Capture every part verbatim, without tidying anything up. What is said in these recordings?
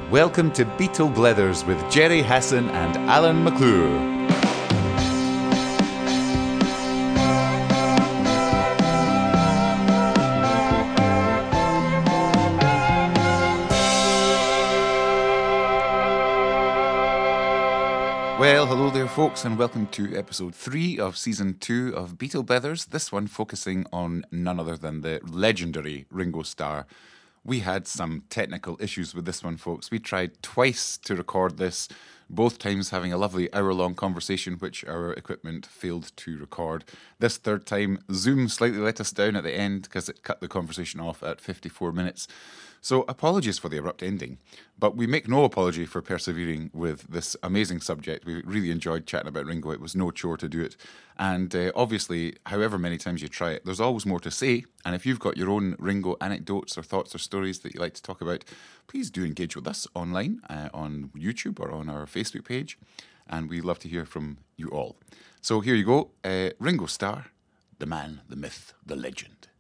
Welcome to Beatle Blethers with Jerry Hassan and Alan McClure. Well, hello there, folks, and welcome to episode three of season two of Beatle Blethers. This one focusing on none other than the legendary Ringo Starr. We had some technical issues with this one, folks. We tried twice to record this, both times having a lovely hour-long conversation, which our equipment failed to record. This third time, Zoom slightly let us down at the end because it cut the conversation off at fifty-four minutes. So apologies for the abrupt ending, but we make no apology for persevering with this amazing subject. We really enjoyed chatting about Ringo. It was no chore to do it. And uh, obviously, however many times you try it, there's always more to say. And if you've got your own Ringo anecdotes or thoughts or stories that you like to talk about, please do engage with us online uh, on YouTube or on our Facebook page. And we love to hear from you all. So here you go. Uh, Ringo Starr, the man, the myth, the legend.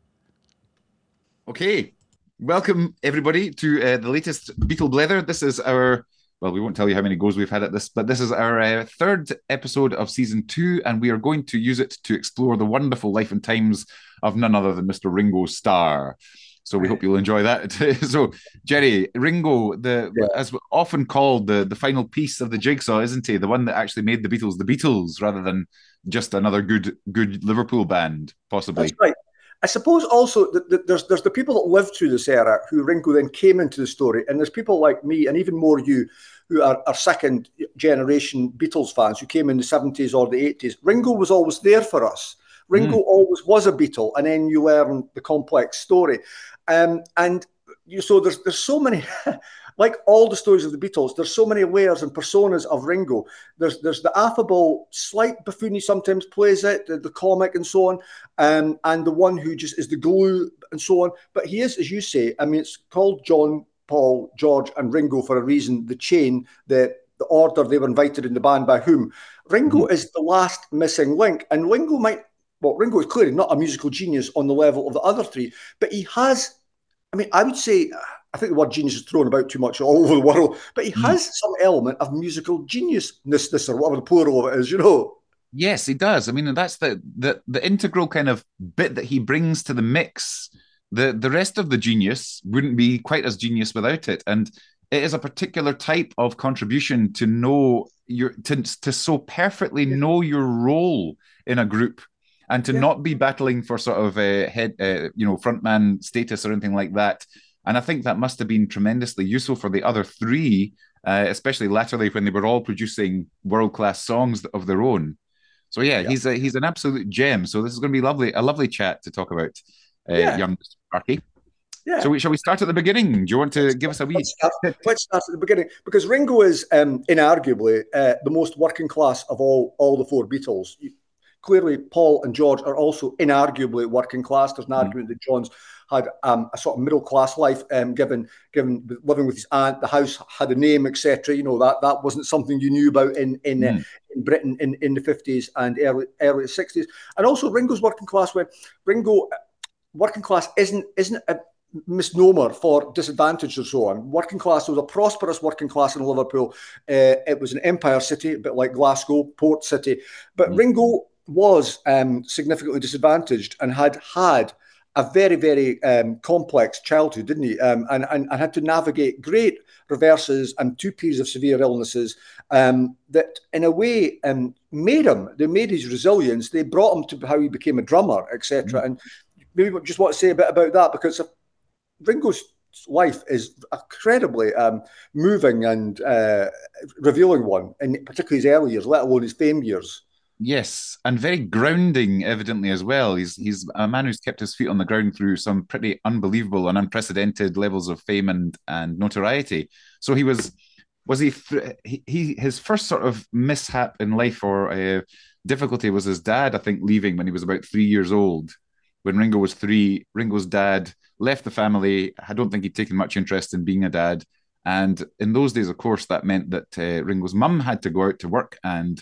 Okay. Welcome, everybody, to uh, the latest Beatle Blether. This is our, well, we won't tell you how many goes we've had at this, but this is our uh, third episode of season two, and we are going to use it to explore the wonderful life and times of none other than Mister Ringo Starr. So we hope you'll enjoy that. So, Jerry, Ringo, the yeah. as often called the, the final piece of the jigsaw, isn't he? The one that actually made the Beatles the Beatles rather than just another good good Liverpool band, possibly. That's right. I suppose also that, that there's there's the people that lived through this era who Ringo then came into the story, and there's people like me and even more you who are, are second generation Beatles fans who came in the seventies or the eighties. Ringo was always there for us. Ringo mm. always was a Beatle, and then you learn the complex story. Um, and you, so there's there's so many, like all the stories of the Beatles, there's so many layers and personas of Ringo. There's there's the affable, slight buffoon he sometimes plays it, the, the comic and so on, um, and the one who just is the glue and so on. But he is, as you say, I mean, it's called John, Paul, George, and Ringo for a reason. The chain, the the order they were invited in the band by whom. Ringo mm. is the last missing link, and Ringo might. Well, Ringo is clearly not a musical genius on the level of the other three, but he has. I mean, I would say, I think the word genius is thrown about too much all over the world, but he has mm. some element of musical geniusness or whatever the plural of it is, you know. Yes, he does. I mean, that's the, the the integral kind of bit that he brings to the mix. The the rest of the genius wouldn't be quite as genius without it. And it is a particular type of contribution to know your to, to so perfectly yeah. know your role in a group. And to yeah. not be battling for sort of a head, uh, you know, frontman status or anything like that. And I think that must have been tremendously useful for the other three, uh, especially latterly when they were all producing world-class songs of their own. So yeah, yeah. he's a, he's an absolute gem. So this is going to be lovely, a lovely chat to talk about uh, yeah. young Sparky. Yeah. So we, shall we start at the beginning? Do you want to let's give us a wee? Let's start, let's start at the beginning because Ringo is um, inarguably uh, the most working class of all all the four Beatles. Clearly, Paul and George are also inarguably working class. There's an mm. argument that John's had um, a sort of middle class life, um, given given living with his aunt. The house had a name, et cetera. You know that that wasn't something you knew about in in, mm. uh, in Britain in, in the fifties and early early sixties. And also Ringo's working class, where Ringo working class isn't isn't a misnomer for disadvantaged or so on. Working class was a prosperous working class in Liverpool. Uh, it was an empire city, a bit like Glasgow, port city. But mm. Ringo was um, significantly disadvantaged and had had a very, very um, complex childhood, didn't he? Um, and, and, and had to navigate great reverses and two periods of severe illnesses um, that, in a way, um, made him. They made his resilience. They brought him to how he became a drummer, et cetera. Mm. And maybe I just want to say a bit about that because Ringo's life is incredibly um, moving and uh, revealing one, in particularly his early years, let alone his fame years. Yes, and very grounding, evidently, as well. He's he's a man who's kept his feet on the ground through some pretty unbelievable and unprecedented levels of fame and, and notoriety. So he was, was he, he, he his first sort of mishap in life or uh, difficulty was his dad, I think, leaving when he was about three years old. When Ringo was three, Ringo's dad left the family. I don't think he'd taken much interest in being a dad. And in those days, of course, that meant that uh, Ringo's mum had to go out to work and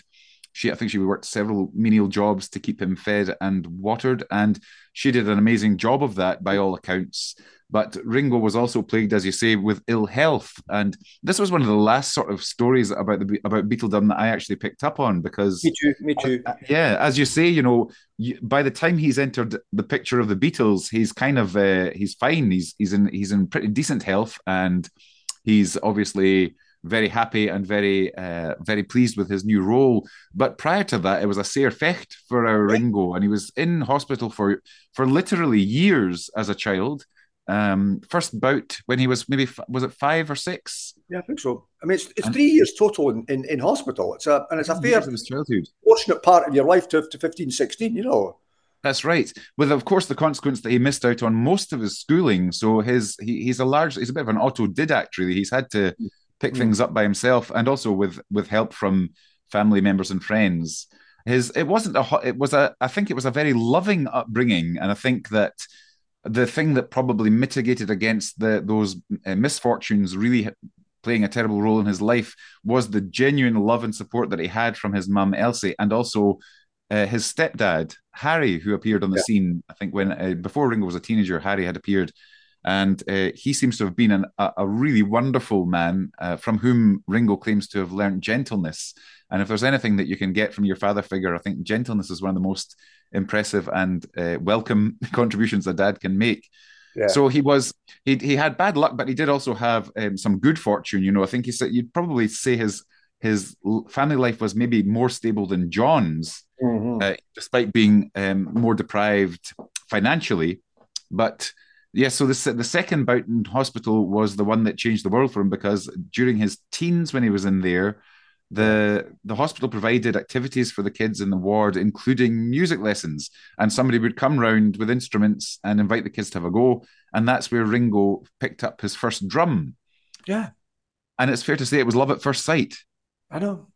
She, I think she worked several menial jobs to keep him fed and watered, and she did an amazing job of that by all accounts. But Ringo was also plagued, as you say, with ill health, and this was one of the last sort of stories about the about Beatledom that I actually picked up on because, Me too. Me too. uh, yeah, as you say, you know, you, by the time he's entered the picture of the Beatles, he's kind of uh, he's fine. He's he's in he's in pretty decent health, and he's obviously very happy and very uh, very pleased with his new role. But prior to that, it was a sair fecht for our Ringo, and he was in hospital for for literally years as a child. Um, first bout when he was maybe was it five or six? Yeah, I think so. I mean, it's, it's And three years total in, in, in hospital. It's a and it's a fair years of his childhood. fortunate part of your life to, to fifteen, sixteen, you know. That's right. With of course the consequence that he missed out on most of his schooling. So his he, he's a large he's a bit of an autodidact really. He's had to pick Mm. things up by himself and also with with help from family members and friends. His it wasn't a it was a I think it was a very loving upbringing, and I think that the thing that probably mitigated against the those uh, misfortunes really playing a terrible role in his life was the genuine love and support that he had from his mum Elsie, and also uh, his stepdad Harry, who appeared on the Yeah. scene. I think when uh, before Ringo was a teenager, Harry had appeared, and uh, he seems to have been an, a, a really wonderful man uh, from whom Ringo claims to have learned gentleness. And if there's anything that you can get from your father figure, I think gentleness is one of the most impressive and uh, welcome contributions a dad can make. Yeah. So he was he he had bad luck, but he did also have um, some good fortune. You know, I think he said you'd probably say his his family life was maybe more stable than John's, Mm-hmm. uh, despite being um, more deprived financially. But yeah, so the the second bout in hospital was the one that changed the world for him because during his teens, when he was in there, the the hospital provided activities for the kids in the ward, including music lessons, and somebody would come round with instruments and invite the kids to have a go, and that's where Ringo picked up his first drum. Yeah, And it's fair to say it was love at first sight. I know.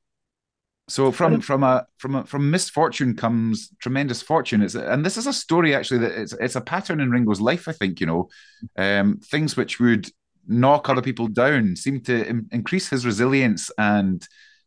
So I from know. from a from a, from misfortune comes tremendous fortune. It's and this is a story actually that it's it's a pattern in Ringo's life. I think you know, um, things which would knock other people down seem to im- increase his resilience and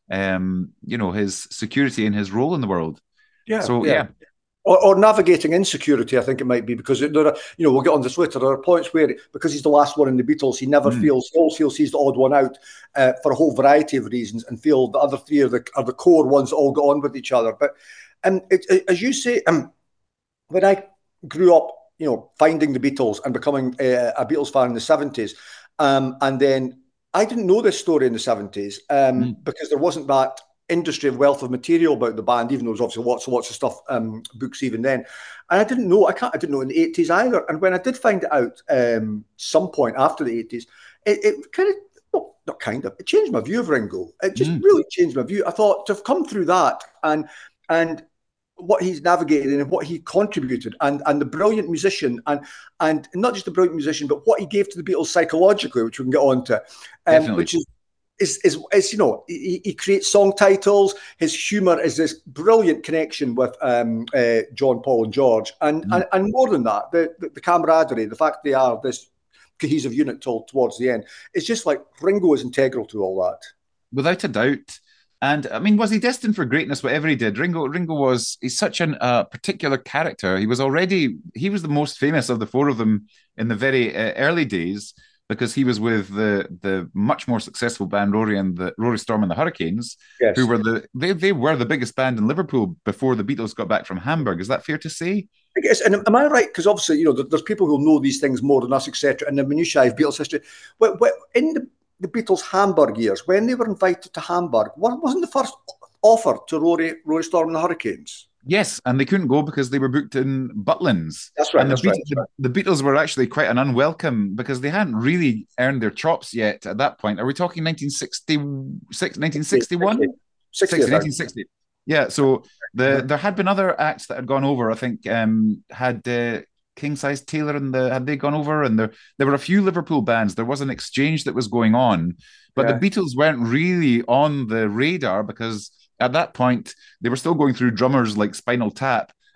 um, you know his security in his role in the world. Yeah, So yeah. yeah, Or, or navigating insecurity, I think it might be, because there are, you know, we'll get on this later. There are points where, because he's the last one in the Beatles, he never mm, feels, he always feels he's the odd one out uh, for a whole variety of reasons, and feel the other three are the are the core ones that all get on with each other. But and it, it, as you say, um, when I grew up, you know, finding the Beatles and becoming a, a Beatles fan in the seventies, um, and then I didn't know this story in the seventies um, mm, because there wasn't that industry of wealth of material about the band, even though there was obviously lots and lots of stuff, um, books even then. And I didn't know, I can't, I didn't know in the eighties either. And when I did find it out um, some point after the eighties, it, it kind of, well, not kind of, it changed my view of Ringo. It just mm. really changed my view. I thought to have come through that and and what he's navigated and what he contributed, and and the brilliant musician, and and not just the brilliant musician, but what he gave to the Beatles psychologically, which we can get on to, um, Definitely. which is is, is, is you know, he, he creates song titles. His humor is this brilliant connection with um, uh, John, Paul, and George, and, Mm. and and more than that, the, the the camaraderie, the fact they are this cohesive unit till towards the end. It's just like Ringo is integral to all that. Without a doubt. And I mean, was he destined for greatness? Whatever he did, Ringo Ringo was he's such a uh, particular character. He was already he was the most famous of the four of them in the very uh, early days because he was with the the much more successful band Rory and the Rory Storm and the Hurricanes, who Yes. were the they they were the biggest band in Liverpool before the Beatles got back from Hamburg. Is that fair to say? I guess, and am I right? Because obviously, you know, there's people who know these things more than us, et cetera. And the minutiae of Beatles history. Wh- wh- In the, the Beatles' Hamburg years, when they were invited to Hamburg, what wasn't the first offer to Rory, Rory Storm and the Hurricanes? Yes, and they couldn't go because they were booked in Butlins. That's right. And the, That's right. Beat- That's the, right. the Beatles were actually quite an unwelcome because they hadn't really earned their chops yet at that point. Are we talking nineteen sixty-six, nineteen sixty-one? sixty, sixty, I think. nineteen sixty. Yeah, so the there had been other acts that had gone over. I think um, had uh, King Size Taylor and the had they gone over, and there there were a few Liverpool bands. There was an exchange that was going on, but the Yeah. Beatles weren't really on the radar because at that point they were still going through drummers like Spinal Tap,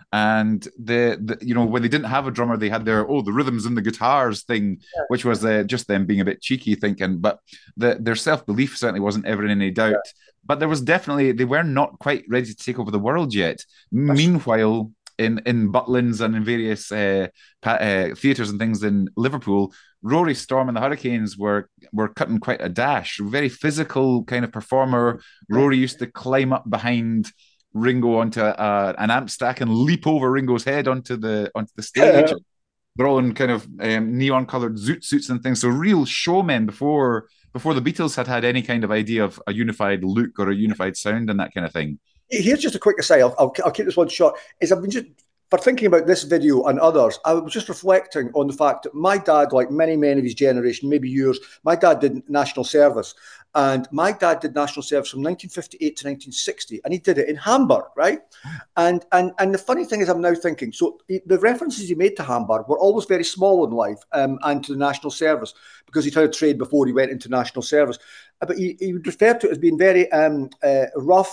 And the, the you know when they didn't have a drummer, they had their oh the rhythms and the guitars thing, which was uh, just them being a bit cheeky, thinking. But the, their self belief certainly wasn't ever in any doubt. But there was definitely they were not quite ready to take over the world yet. That's Meanwhile, in in Butlins and in various uh, uh, theatres and things in Liverpool, Rory Storm and the Hurricanes were were cutting quite a dash. Very physical kind of performer. Rory used to climb up behind Ringo onto uh, an amp stack and leap over Ringo's head onto the onto the stage. They're all in kind of um, neon colored zoot suits and things. So real showmen before before the Beatles had had any kind of idea of a unified look or a unified sound and that kind of thing. Here's just a quick aside. I'll, I'll, I'll keep this one short. Is I've been just for thinking about this video and others. I was just reflecting on the fact that my dad, like many men of his generation, maybe yours, my dad did national service, and my dad did national service from nineteen fifty-eight to nineteen sixty, and he did it in Hamburg, right? And and and the funny thing is, I'm now thinking. So the references he made to Hamburg were always very small in life, um, and to the national service because he'd had a trade before he went into national service. But he, he would refer to it as being very um, uh, rough.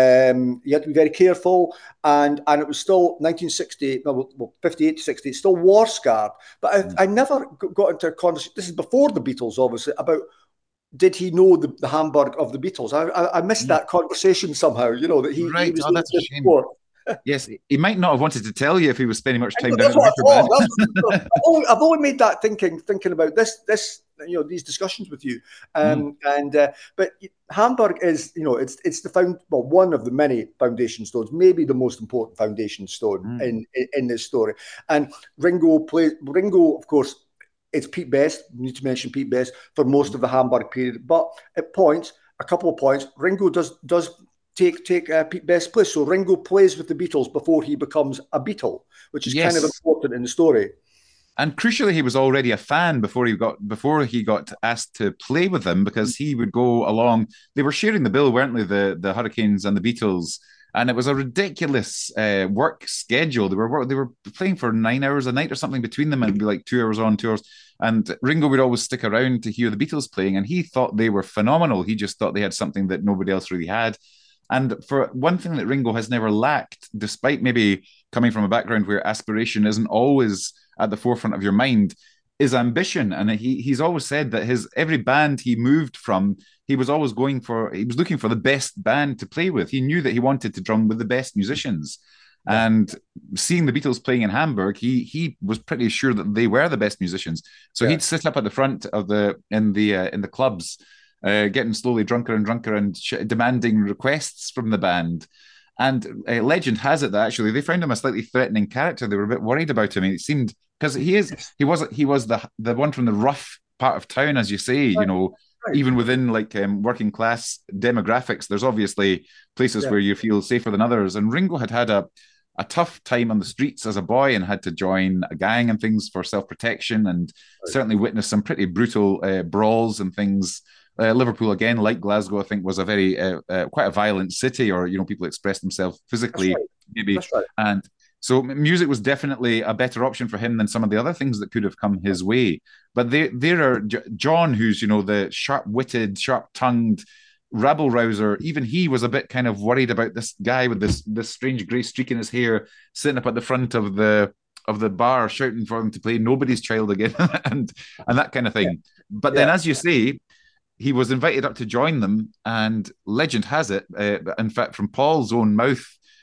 Um, you had to be very careful, and and it was still nineteen sixty, no, well, fifty-eight to sixty. It's still war scarred. But I, mm. I never got into a conversation. This is before the Beatles, obviously. About did he know the, the Hamburg of the Beatles? I I, I missed mm. that conversation somehow. You know that he, right. he was oh, that's a shame. Before. Yes, he might not have wanted to tell you if he was spending much time down in the riverbed. I've, only, I've only made that thinking thinking about this this you know these discussions with you, um, mm. and uh, but Hamburg is you know it's it's the found well one of the many foundation stones, maybe the most important foundation stone mm. in, in in this story. And Ringo play Ringo, of course. It's Pete Best. We need to mention Pete Best for most mm. of the Hamburg period, but at points, a couple of points, Ringo does does. take take uh, Pete Best's place. So Ringo plays with the Beatles before he becomes a Beatle, which is yes. kind of important in the story. And crucially, he was already a fan before he got before he got asked to play with them, because he would go along. They were sharing the bill, weren't they? The the Hurricanes and the Beatles, and it was a ridiculous uh, work schedule. They were they were playing for nine hours a night or something between them, and it'd be like two hours on, two hours. And Ringo would always stick around to hear the Beatles playing, and he thought they were phenomenal. He just thought they had something that nobody else really had. And for one thing that Ringo has never lacked, despite maybe coming from a background where aspiration isn't always at the forefront of your mind, is ambition. And he he's always said that his every band he moved from, he was always going for, he was looking for the best band to play with. He knew that he wanted to drum with the best musicians. Yeah. And seeing the Beatles playing in Hamburg, he he was pretty sure that they were the best musicians. So yeah. he'd sit up at the front of the in the uh, in the clubs. Uh, getting slowly drunker and drunker and sh- demanding requests from the band. And uh, legend has it that actually they found him a slightly threatening character. They were a bit worried about him. It seemed because he is he was he was the the one from the rough part of town, as you say. Right. You know, right. even within like um, working class demographics, there's obviously places yeah. where you feel safer than others. And Ringo had had a a tough time on the streets as a boy and had to join a gang and things for self protection, and right. certainly witnessed some pretty brutal uh, brawls and things. Uh, Liverpool, again, like Glasgow, I think was a very uh, uh, quite a violent city, or you know, people express themselves physically, right. maybe. Right. And so, music was definitely a better option for him than some of the other things that could have come his way. But there, there are John, who's you know the sharp-witted, sharp-tongued rabble rouser. Even he was a bit kind of worried about this guy with this this strange grey streak in his hair, sitting up at the front of the of the bar, shouting for him to play "Nobody's Child" again, and and that kind of thing. Yeah. But yeah. then, as you say, he was invited up to join them, and legend has it, uh, in fact, from Paul's own mouth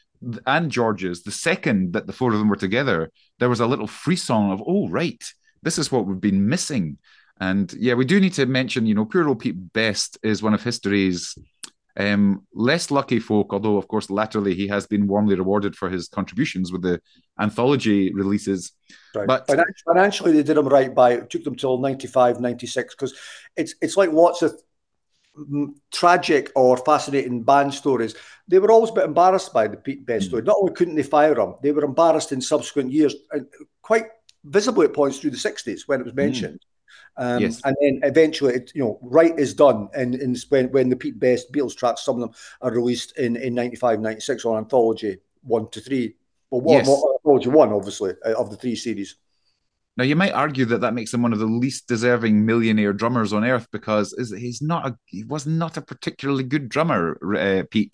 and George's, the second that the four of them were together, there was a little frisson of, oh, right, this is what we've been missing. And yeah, we do need to mention, you know, poor old Pete Best is one of history's um, less lucky folk, although, of course, latterly he has been warmly rewarded for his contributions with the anthology releases. Right. But financially, they did them right by, it took them till ninety-five, ninety-six, because it's it's like lots of tragic or fascinating band stories. They were always a bit embarrassed by the Pete Best mm. story. Not only couldn't they fire him, they were embarrassed in subsequent years, and quite visibly at points through the sixties when it was mentioned. Mm. Um, yes. And then eventually, it, you know, right is done. And, and when, when the Pete Best Beatles tracks, some of them are released in, in ninety-five, ninety-six on Anthology one to three. Well, one, yes. Anthology one, obviously, of the three series. Now, you might argue that that makes him one of the least deserving millionaire drummers on earth, because he's not a, he was not a particularly good drummer, uh, Pete.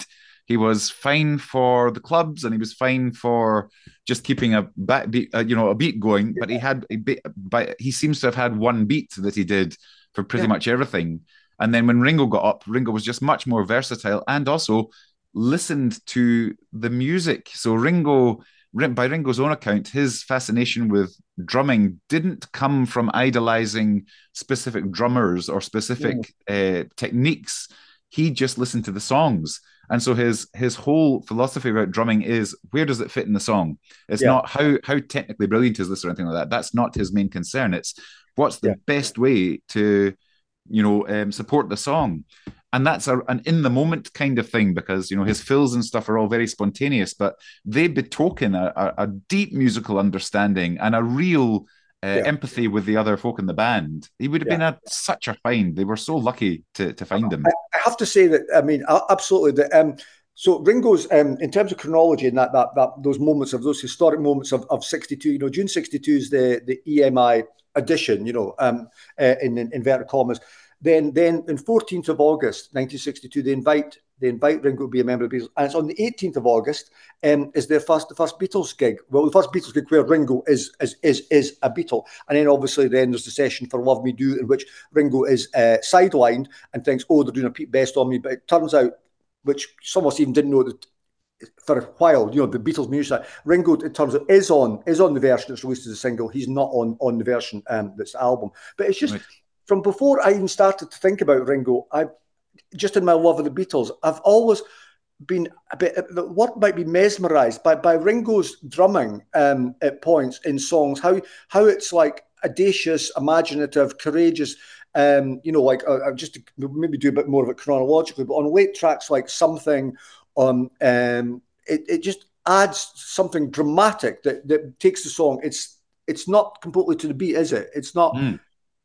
He was fine for the clubs, and he was fine for just keeping a backbeat, uh, you know, a beat going. But he had, a bit, but he seems to have had one beat that he did for pretty Yeah. much everything. And then when Ringo got up, Ringo was just much more versatile and also listened to the music. So Ringo, by Ringo's own account, his fascination with drumming didn't come from idolizing specific drummers or Mm. specific uh, techniques. He just listened to the songs. And so his his whole philosophy about drumming is, where does it fit in the song? It's Yeah. not how how technically brilliant is this or anything like that. That's not his main concern. It's what's the Yeah. best way to, you know, um, support the song. And that's a, an in the moment kind of thing, because, you know, his fills and stuff are all very spontaneous, but they betoken a, a, a deep musical understanding and a real uh, Yeah. empathy with the other folk in the band. He would have Yeah. been a, such a find. They were so lucky to, to find him. I, I have to say that, I mean, absolutely. The, um, so Ringo's, um, in terms of chronology and that, that, that those moments of those historic moments of, of sixty-two, you know, June sixty-two is the, the E M I edition, you know, um, uh, in, in inverted commas. Then, then in fourteenth of August, nineteen sixty-two, they invite they invite Ringo to be a member of the Beatles, and it's on the eighteenth of August. Um, is their first the first Beatles gig? Well, the first Beatles gig where Ringo is is is is a Beatle, and then obviously then there's the session for Love Me Do, in which Ringo is uh, sidelined and thinks, oh, they're doing a Pete Best on me, but it turns out, which some of us even didn't know, that for a while, you know, the Beatles music, Ringo, it turns out, is on is on the version that's released as a single. He's not on on the version um, that's the album. But it's just, Right. from before I even started to think about Ringo, I just in my love of the Beatles, I've always been a bit, what might be mesmerized by by Ringo's drumming um, at points in songs, how how it's like audacious, imaginative, courageous. Um, you know, like uh, just to maybe do a bit more of it chronologically, but on late tracks like Something, on um, it, it just adds something dramatic that that takes the song. It's it's not completely to the beat, is it? It's not. Mm.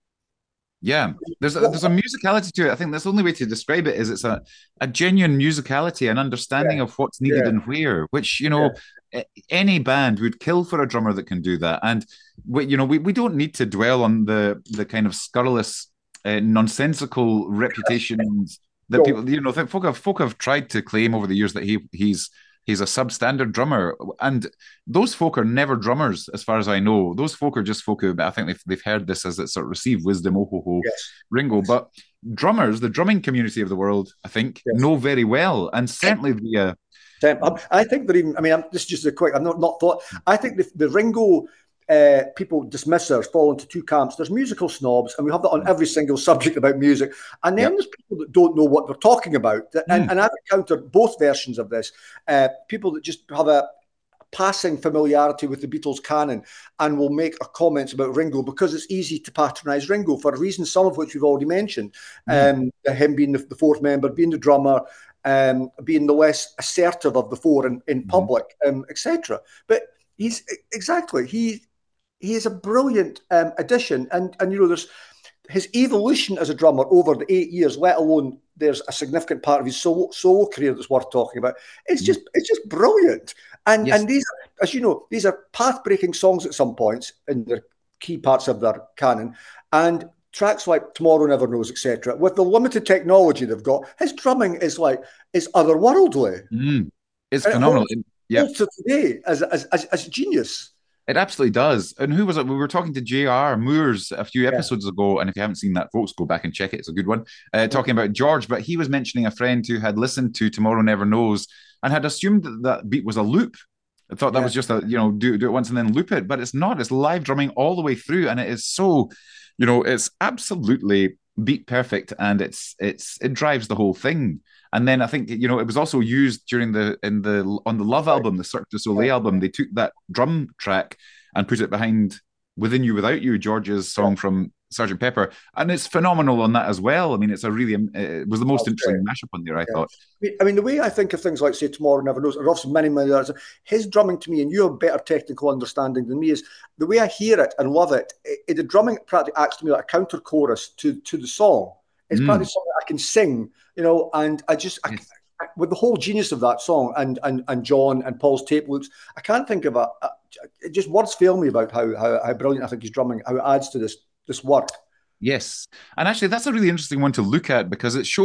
Yeah, there's a, What, there's a musicality to it. I think that's the only way to describe it is it's a, a genuine musicality, an understanding yeah, of what's needed yeah, and where, which, you yeah. know, any band would kill for a drummer that can do that. And we, you know, we, we don't need to dwell on the the kind of scurrilous, uh, nonsensical reputations that No, people, you know, folk have folk have tried to claim over the years that he he's he's a substandard drummer, and those folk are never drummers, as far as I know. Those folk are just folk who, I think they've, they've heard this as it sort of received wisdom, oh ho ho, yes, Ringo. yes, But drummers, the drumming community of the world, I think, yes. know very well, and certainly the Um, I think that even, I mean, I'm, this is just a quick, I've not, not thought, I think the, the Ringo uh, people, dismissers, fall into two camps. There's musical snobs, and we have that on uh, every single subject about music. And then yep. there's people that don't know what they're talking about. And, Mm, and I've encountered both versions of this. Uh, people that just have a passing familiarity with the Beatles canon and will make a comments about Ringo because it's easy to patronize Ringo for reasons, some of which we've already mentioned. mm, Um, him being the, the fourth member, being the drummer, um, being the less assertive of the four in, in mhm. public, um, et cetera. But he's exactly he he is a brilliant um, addition, and and you know there's his evolution as a drummer over the eight years, let alone there's a significant part of his solo, solo career that's worth talking about. It's Mm. just it's just brilliant, and Yes. and these, as you know, these are path breaking songs at some points in their key parts of their canon, and tracks like Tomorrow Never Knows, et cetera. With the limited technology they've got, his drumming is like is otherworldly, Mm. It's and it phenomenal. holds And, yeah, holds to today as as as, as genius. it absolutely does. And who was it? We were talking to J R. Moores a few Yeah. episodes ago. And if you haven't seen that, folks, go back and check it. It's a good one. Uh, talking about George, but he was mentioning a friend who had listened to Tomorrow Never Knows and had assumed that that beat was a loop. I thought that Yeah. was just a, you know, do, do it once and then loop it. But it's not. It's live drumming all the way through. And it is so, you know, it's absolutely beat perfect. And it's, it's, it drives the whole thing. And then I think, you know, it was also used during the in the on the Love Right. album, the Cirque du Yeah. Soleil album. They took that drum track and put it behind Within You Without You, George's Yeah. song from Sergeant Pepper, and it's phenomenal on that as well. I mean, it's a really uh, it was the most That's great. interesting mashup on there, I Yeah. thought. I mean, I mean, the way I think of things like, say, Tomorrow Never Knows, or obviously many, many others, his drumming to me, and you have better technical understanding than me, is the way I hear it and love it. it, it the drumming practically acts to me like a counter chorus to, to the song. It's Mm, practically something I can sing, you know, and I just, I, yes. I, with the whole genius of that song and and and John and Paul's tape loops, I can't think of a, a it just words fail me about how, how how brilliant I think he's drumming, how it adds to this this work. Yes. And actually, that's a really interesting one to look at because it shows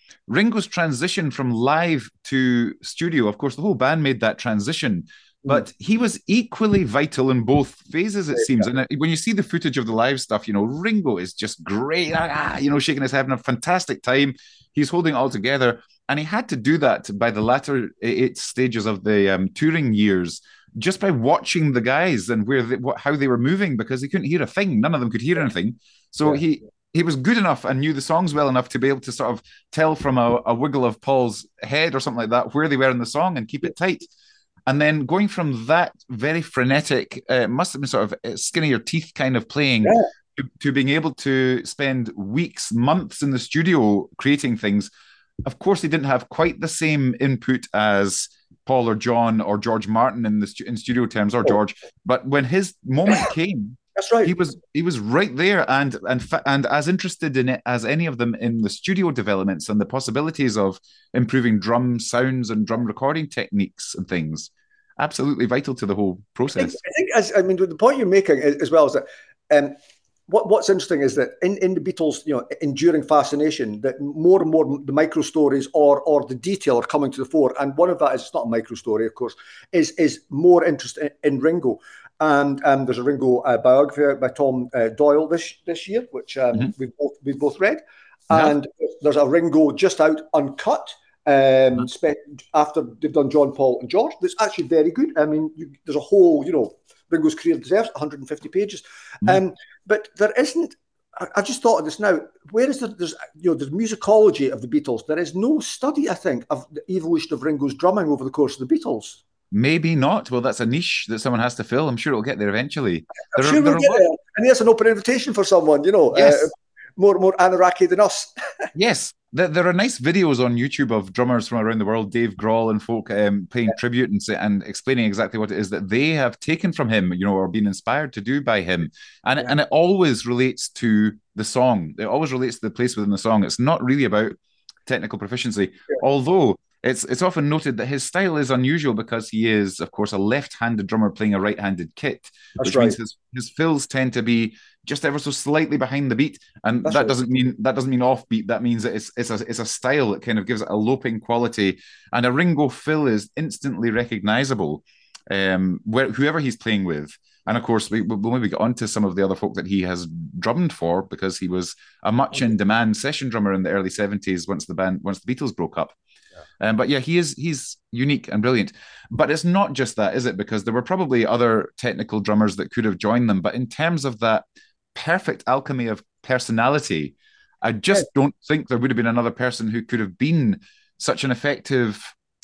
Ringo's transition from live to studio, of course, the whole band made that transition, but he was equally vital in both phases, it seems. And when you see the footage of the live stuff, you know, Ringo is just great, ah, you know, shaking his head, having a fantastic time. He's holding it all together. And he had to do that by the latter eight stages of the um, touring years, just by watching the guys and where they, what, how they were moving, because he couldn't hear a thing. None of them could hear anything. So yeah. he he was good enough and knew the songs well enough to be able to sort of tell from a, a wiggle of Paul's head or something like that where they were in the song and keep it tight. And then going from that very frenetic, uh, must have been sort of skinny your teeth kind of playing, yeah. to, to being able to spend weeks, months in the studio creating things. Of course, he didn't have quite the same input as Paul or John or George Martin in the stu- in studio terms, or George. But when his moment came, that's right. He was he was right there, and and fa- and as interested in it as any of them in the studio developments and the possibilities of improving drum sounds and drum recording techniques and things. Absolutely vital to the whole process. I think, I think as I mean, the point you're making as well is that um, what what's interesting is that in, in the Beatles, you know, enduring fascination, that more and more the micro stories or or the detail are coming to the fore, and one of that is, it's not a micro story, of course, is is more interest in, in Ringo. And um, there's a Ringo uh, biography by Tom uh, Doyle this this year, which um, mm-hmm. we've both we've both read. Yeah. And there's a Ringo just out uncut um, mm-hmm. after they've done John, Paul, and George. That's actually very good. I mean, you, there's a whole, you know, Ringo's career deserves one hundred fifty pages. Mm-hmm. Um, but there isn't. I, I just thought of this now. Where is there? There's you know, there's musicology of the Beatles. There is no study, I think, of the evolution of Ringo's drumming over the course of the Beatles. Maybe not. Well, that's a niche that someone has to fill. I'm sure it'll get there eventually. I'm there sure are, we'll get there. And there's an open invitation for someone, you know, yes. uh, more more Anaraki than us. Yes. There, there are nice videos on YouTube of drummers from around the world, Dave Grohl and folk, um, paying yeah. tribute and, and explaining exactly what it is that they have taken from him, you know, or been inspired to do by him. And, yeah. and it always relates to the song. It always relates to the place within the song. It's not really about technical proficiency, yeah. although It's it's often noted that his style is unusual because he is, of course, a left-handed drummer playing a right-handed kit, That's which right. means his, his fills tend to be just ever so slightly behind the beat, and That's that right. doesn't mean that doesn't mean offbeat. That means that it's it's a it's a style that kind of gives it a loping quality, and a Ringo fill is instantly recognizable, um, where whoever he's playing with. And of course, we, we'll maybe get on to some of the other folk that he has drummed for, because he was a much in demand session drummer in the early seventies once the band once the Beatles broke up. Um, but yeah, he is he's unique and brilliant. But it's not just that, is it? Because there were probably other technical drummers that could have joined them. But in terms of that perfect alchemy of personality, I just yeah. don't think there would have been another person who could have been such an effective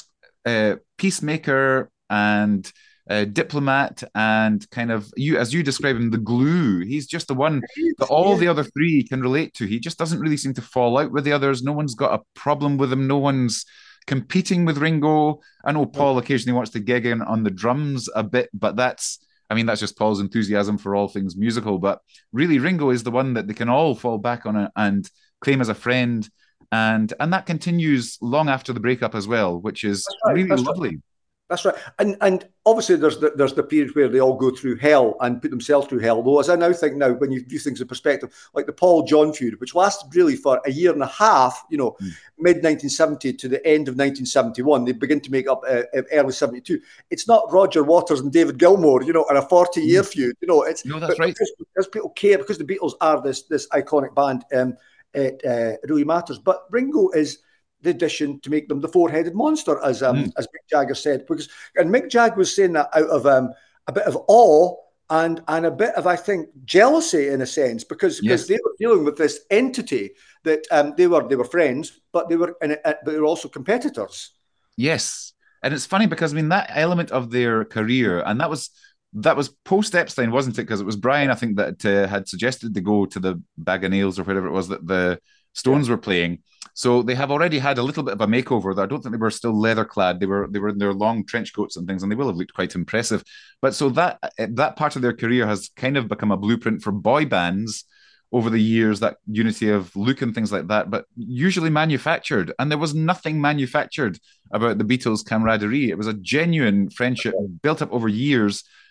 uh, peacemaker and uh, diplomat and kind of, you as you describe him, the glue. He's just the one that all yeah. the other three can relate to. He just doesn't really seem to fall out with the others. No one's got a problem with him. No one's competing with Ringo. I know Paul occasionally wants to gig in on the drums a bit, but that's, I mean, that's just Paul's enthusiasm for all things musical. But really, Ringo is the one that they can all fall back on and claim as a friend. And and that continues long after the breakup as well, which is right, really lovely. Right. That's right. And and obviously there's the, there's the period where they all go through hell and put themselves through hell. Though, as I now think now, when you view things in perspective, like the Paul John feud, which lasted really for a year and a half, you know, mm. mid nineteen seventy to the end of nineteen seventy-one, they begin to make up uh, early seventy-two. It's not Roger Waters and David Gilmour, you know, and a forty-year mm. feud. You know, it's no, that's right. Because, because people care, because the Beatles are this this iconic band, um, it uh, really matters. But Ringo is the addition to make them the four-headed monster, as um, mm. as Mick Jagger said. Because and Mick Jagger was saying that out of um, a bit of awe and and a bit of, I think, jealousy in a sense, because because yes. they were dealing with this entity that um, they were they were friends, but they were in it, but they were also competitors. Yes, and it's funny because I mean that element of their career, and that was that was post Epstein, wasn't it? Because it was Brian, I think, that uh, had suggested they go to the Bag of Nails or whatever it was that the Stones yeah. were playing. So they have already had a little bit of a makeover. I don't think they were still leather clad. They were they were in their long trench coats and things, and they will have looked quite impressive. But so that that part of their career has kind of become a blueprint for boy bands over the years, that unity of look and things like that, but usually manufactured. And there was nothing manufactured about the Beatles' camaraderie. It was a genuine friendship built up over years.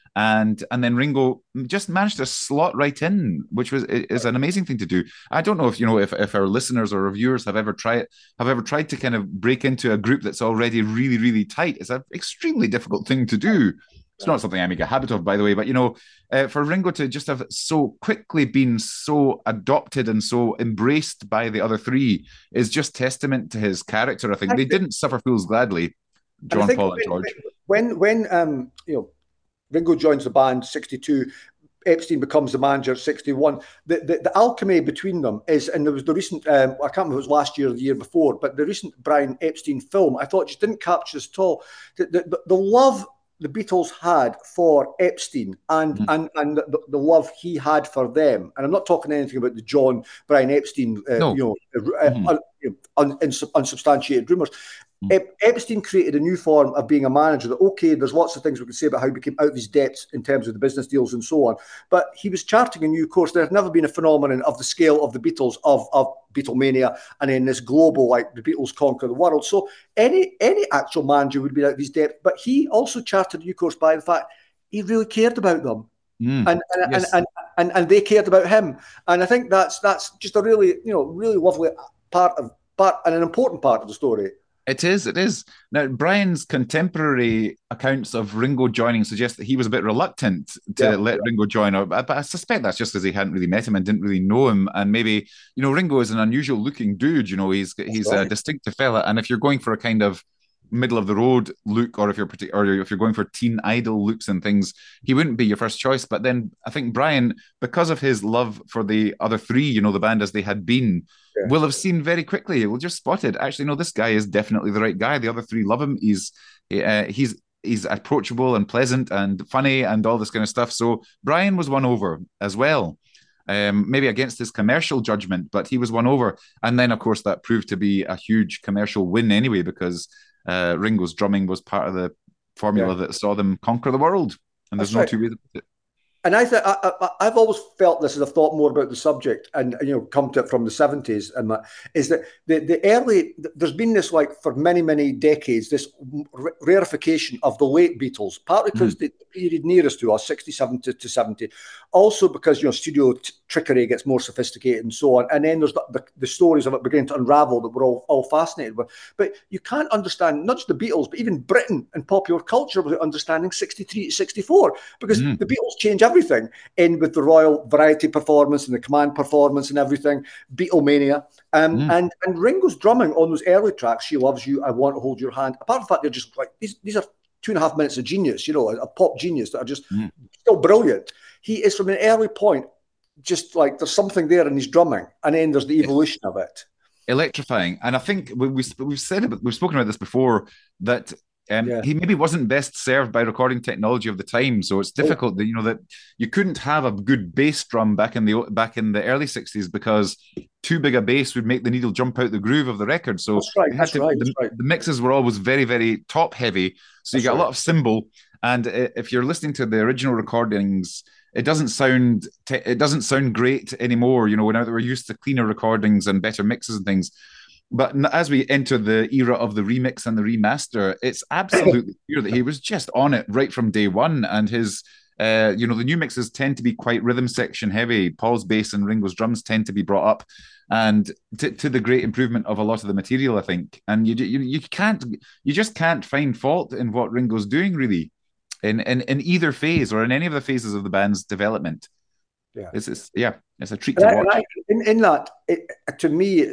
and and then Ringo just managed to slot right in, which was is an amazing thing to do. I don't know if you know if, if our listeners or reviewers have ever tried have ever tried to kind of break into a group that's already really really tight. It's an extremely difficult thing to do. It's not something I make a habit of, by the way, but you know, uh, for Ringo to just have so quickly been so adopted and so embraced by the other three is just testament to his character. I think they didn't suffer fools gladly, And I John, think Paul, and when George. when when um you know Ringo joins the band sixty-two, Epstein becomes the manager sixty-one. The, the the alchemy between them is, and there was the recent um, I can't remember if it was last year or the year before, but the recent Brian Epstein film I thought just didn't capture this at all. The, the, the love the Beatles had for Epstein and mm. and and the, the love he had for them, and I'm not talking anything about the John Brian Epstein, uh, no. you know, uh, mm-hmm. un, un, unsubstantiated rumors. Mm. Epstein created a new form of being a manager that, okay, there's lots of things we can say about how he became out of his depths in terms of the business deals and so on, but he was charting a new course. There had never been a phenomenon of the scale of the Beatles, of, of Beatlemania, and in this global, like the Beatles conquer the world. So any any actual manager would be out of his depth, but he also charted a new course by the fact he really cared about them. Mm. And, and, yes. and, and, and, and they cared about him. And I think that's that's just a really, you know, really lovely part of, part and an important part of the story. It is, it is. Now, Brian's contemporary accounts of Ringo joining suggest that he was a bit reluctant to yeah, let yeah. Ringo join, but I suspect that's just because he hadn't really met him and didn't really know him. And maybe, you know, Ringo is an unusual looking dude, you know, he's he's right. a distinctive fella. And if you're going for a kind of middle of the road look, or if you're or if you're going for teen idol looks and things, he wouldn't be your first choice. But then I think Brian, because of his love for the other three, you know, the band as they had been, yeah. will have seen very quickly. We'll just spotted. Actually, no, this guy is definitely the right guy. The other three love him. He's uh, he's he's approachable and pleasant and funny and all this kind of stuff. So Brian was won over as well. Um, maybe against his commercial judgment, but he was won over. And then, of course, that proved to be a huge commercial win anyway, because Uh, Ringo's drumming was part of the formula yeah. that saw them conquer the world, and there's That's no right. two ways about it. And I think I've always felt this as I've thought more about the subject, and you know, come to it from the seventies, and that is that the the early there's been this, like, for many many decades, this rarefication of the late Beatles, partly because mm. the period nearest to us, sixty-seven to, to seventy, also because, you know, studio t- trickery gets more sophisticated and so on, and then there's the, the, the stories of it beginning to unravel that we're all all fascinated with. But you can't understand not just the Beatles, but even Britain and popular culture without understanding sixty-three to sixty-four, because mm. the Beatles changed everything in with the Royal Variety performance and the Command performance and everything, Beatlemania. Um, mm. and, and Ringo's drumming on those early tracks, She Loves You, I Want to Hold Your Hand, apart from the fact they're just like, these, these are two and a half minutes of genius, you know, a, a pop genius that are just mm. still brilliant. He is, from an early point, just like there's something there in his drumming, and then there's the evolution of it. Electrifying. And I think we, we, we've said it, we've spoken about this before, that Um, yeah. he maybe wasn't best served by recording technology of the time, so it's difficult that, you know, that you couldn't have a good bass drum back in the back in the early sixties, because too big a bass would make the needle jump out the groove of the record. So that's right, that's to, right, the, that's right. the mixes were always very very top heavy, so you that's get right. a lot of cymbal. And if you're listening to the original recordings, it doesn't sound te- it doesn't sound great anymore. You know, now that we're used to cleaner recordings and better mixes and things. But as we enter the era of the remix and the remaster, it's absolutely clear that he was just on it right from day one. And his, uh, you know, the new mixes tend to be quite rhythm section heavy. Paul's bass and Ringo's drums tend to be brought up, and to, to the great improvement of a lot of the material, I think. And you you you can't you just can't find fault in what Ringo's doing, really, in in, in either phase or in any of the phases of the band's development. Yeah, it's, it's yeah, it's a treat and to I, watch. I, in, in that, it, to me,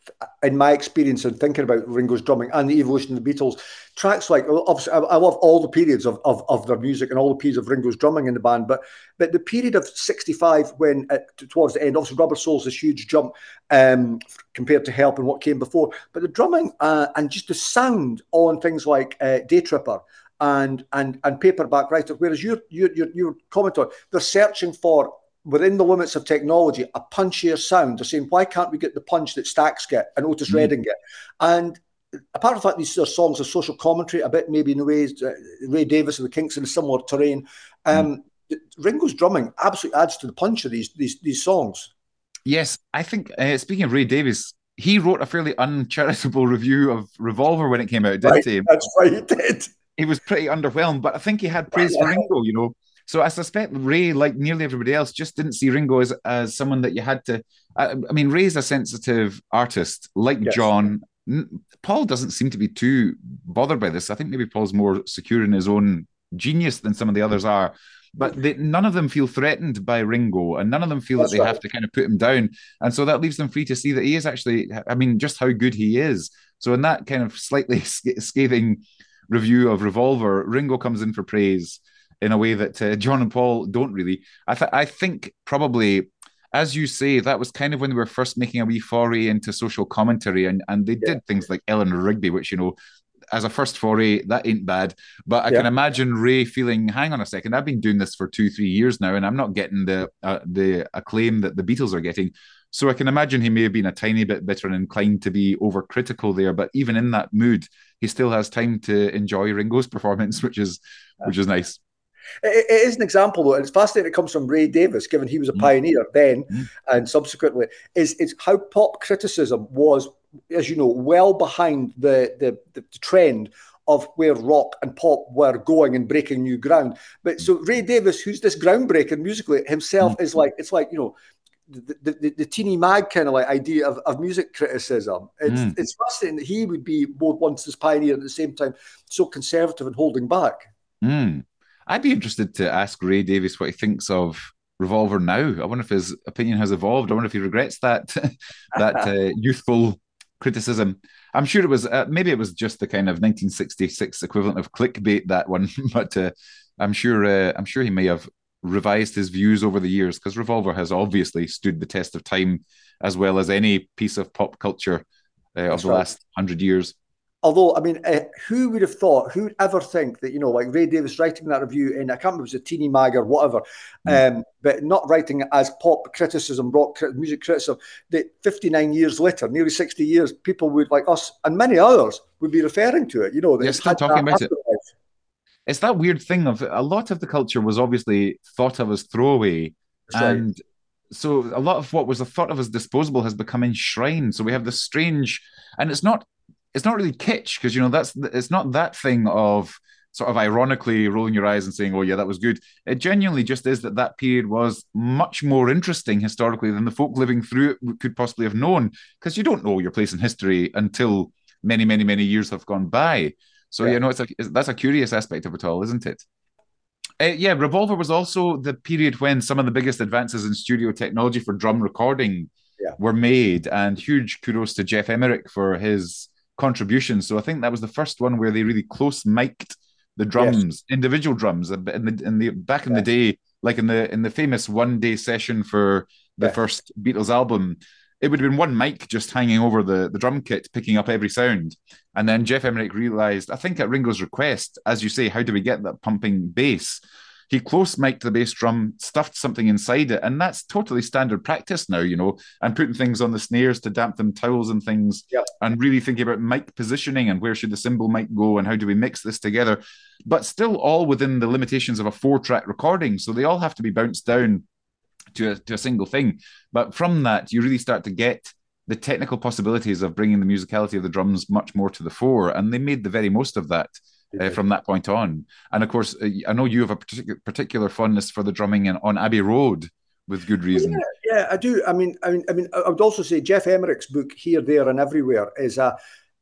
in my experience and thinking about Ringo's drumming and the evolution of the Beatles, tracks like, obviously, I, I love all the periods of, of, of their music and all the periods of Ringo's drumming in the band, but but the period of sixty-five, when uh, towards the end, obviously Rubber Soul's this huge jump um, compared to Help and what came before, but the drumming uh, and just the sound on things like uh, Day Tripper and and and Paperback Writer, whereas your your your, your comment on, they're searching for, within the limits of technology, a punchier sound. They're saying, why can't we get the punch that Stax get and Otis mm. Redding get? And apart from the fact these are songs of social commentary, a bit maybe in the ways uh, Ray Davies and the Kinks in a similar terrain, um, mm. Ringo's drumming absolutely adds to the punch of these these these songs. Yes, I think, uh, speaking of Ray Davies, he wrote a fairly uncharitable review of Revolver when it came out, didn't right, he? That's right, he did. He was pretty underwhelmed, but I think he had praise for Ringo, you know. So I suspect Ray, like nearly everybody else, just didn't see Ringo as as someone that you had to. I, I mean, Ray's a sensitive artist, like Yes, John. Paul doesn't seem to be too bothered by this. I think maybe Paul's more secure in his own genius than some of the others are. But they, none of them feel threatened by Ringo, and none of them feel that that's they have right. to kind of put him down. And so that leaves them free to see that he is actually, I mean, just how good he is. So in that kind of slightly scathing review of Revolver, Ringo comes in for praise in a way that uh, John and Paul don't really. I, th- I think probably, as you say, that was kind of when they were first making a wee foray into social commentary, and, and they Yeah, did things like Eleanor Rigby, which, you know, as a first foray, that ain't bad. But I can yeah. imagine Ray feeling, hang on a second, I've been doing this for two, three years now, and I'm not getting the uh, the acclaim that the Beatles are getting. So I can imagine he may have been a tiny bit bitter and inclined to be overcritical there. But even in that mood, he still has time to enjoy Ringo's performance, which is which is nice. It, it is an example, though, and it's fascinating. It comes from Ray Davis, given he was a Mm, pioneer then mm, and subsequently. Is is how pop criticism was, as you know, well behind the the, the trend of where rock and pop were going and breaking new ground. But so Ray Davis, who's this groundbreaker musically himself, mm, is like it's like you know. The, the, the teeny mag kind of like idea of, of music criticism. It's mm, it's fascinating that he would be both once this pioneer at the same time so conservative and holding back. mm. I'd be interested to ask Ray Davis what he thinks of Revolver now. I wonder if his opinion has evolved. I wonder if he regrets that that uh, youthful criticism. I'm sure it was uh, maybe it was just the kind of nineteen sixty-six equivalent of clickbait, that one, but uh, I'm sure uh, I'm sure he may have revised his views over the years, because Revolver has obviously stood the test of time as well as any piece of pop culture uh, of That's the right. last hundred years. Although, I mean, uh, who would have thought, who would ever think that, you know, like Ray Davis writing that review in, I can't remember if it was a teeny mag or whatever, Mm. um, but not writing it as pop criticism, rock crit- music criticism, that fifty-nine years later, nearly sixty years, people would, like us and many others, would be referring to it, you know, that You're it's still had that talking about it. afterlife. It's that weird thing of a lot of the culture was obviously thought of as throwaway, That's right. and so a lot of what was thought of as disposable has become enshrined. So we have this strange, and it's not it's not really kitsch, because you know that's it's not that thing of sort of ironically rolling your eyes and saying, oh yeah, that was good. It genuinely just is that that period was much more interesting historically than the folk living through it could possibly have known, because you don't know your place in history until many many many years have gone by. So Yeah. you know, it's a it's, that's a curious aspect of it all, isn't it? Uh, yeah, Revolver was also the period when some of the biggest advances in studio technology for drum recording Yeah. were made, and huge kudos to Jeff Emerick for his contribution. So I think that was the first one where they really close mic'd the Yes. drums, individual drums, in the, in the back in the Yeah. day, like in the in the famous one day session for the Yeah. first Beatles album. It would have been one mic just hanging over the, the drum kit, picking up every sound. And then Jeff Emerick realized, I think at Ringo's request, as you say, how do we get that pumping bass? He close mic'd the bass drum, stuffed something inside it, and that's totally standard practice now, you know, and putting things on the snares to damp them, towels and things, Yeah. and really thinking about mic positioning and where should the cymbal mic go and how do we mix this together, but still all within the limitations of a four-track recording. So they all have to be bounced down to a, to a single thing. But from that, you really start to get the technical possibilities of bringing the musicality of the drums much more to the fore, and they made the very most of that They uh, did. from that point on. And of course, uh, I know you have a particular particular fondness for the drumming in, on Abbey Road, with good Well, reason. yeah, yeah, I do. I mean, I mean, I mean, I would also say Jeff Emerick's book Here, There, and Everywhere is a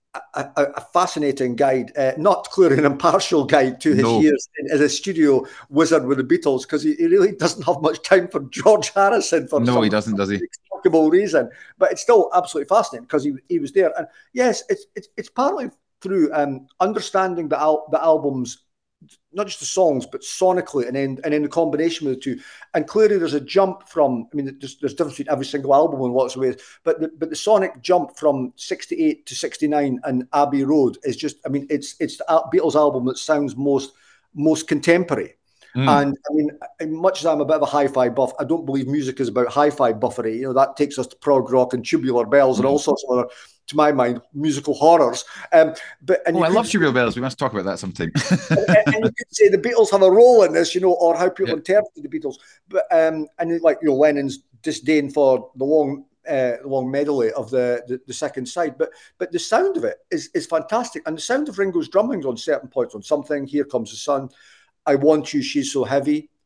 a, a fascinating guide, uh, not clearly an impartial guide to his No, years as a studio wizard with the Beatles, because he, he really doesn't have much time for George Harrison for no, he some doesn't, does he? inexplicable reason. But it's still absolutely fascinating because he, he was there. And yes, it's it's, it's partly through um, understanding the, al- the albums, not just the songs, but sonically, and then and then the combination of the two. And clearly, there's a jump from. I mean, there's there's difference between every single album in lots of ways, but the, but the sonic jump from sixty-eight to sixty-nine and Abbey Road is just. I mean, it's it's the Beatles album that sounds most most contemporary. Mm. And I mean, much as I'm a bit of a hi-fi buff, I don't believe music is about hi-fi buffery. You know, that takes us to prog rock and tubular bells and all Mm. sorts of other, to my mind, musical horrors. Um, but and Oh, you I could love Tubular Bells. We must talk about that sometime. and you could say the Beatles have a role in this, you know, or how people Yeah. interpret the Beatles. But um, and like you know, Lennon's disdain for the long, uh, long medley of the, the the second side. But but the sound of it is is fantastic, and the sound of Ringo's drumming on certain points, on Something, Here Comes the Sun, I Want You, She's So Heavy,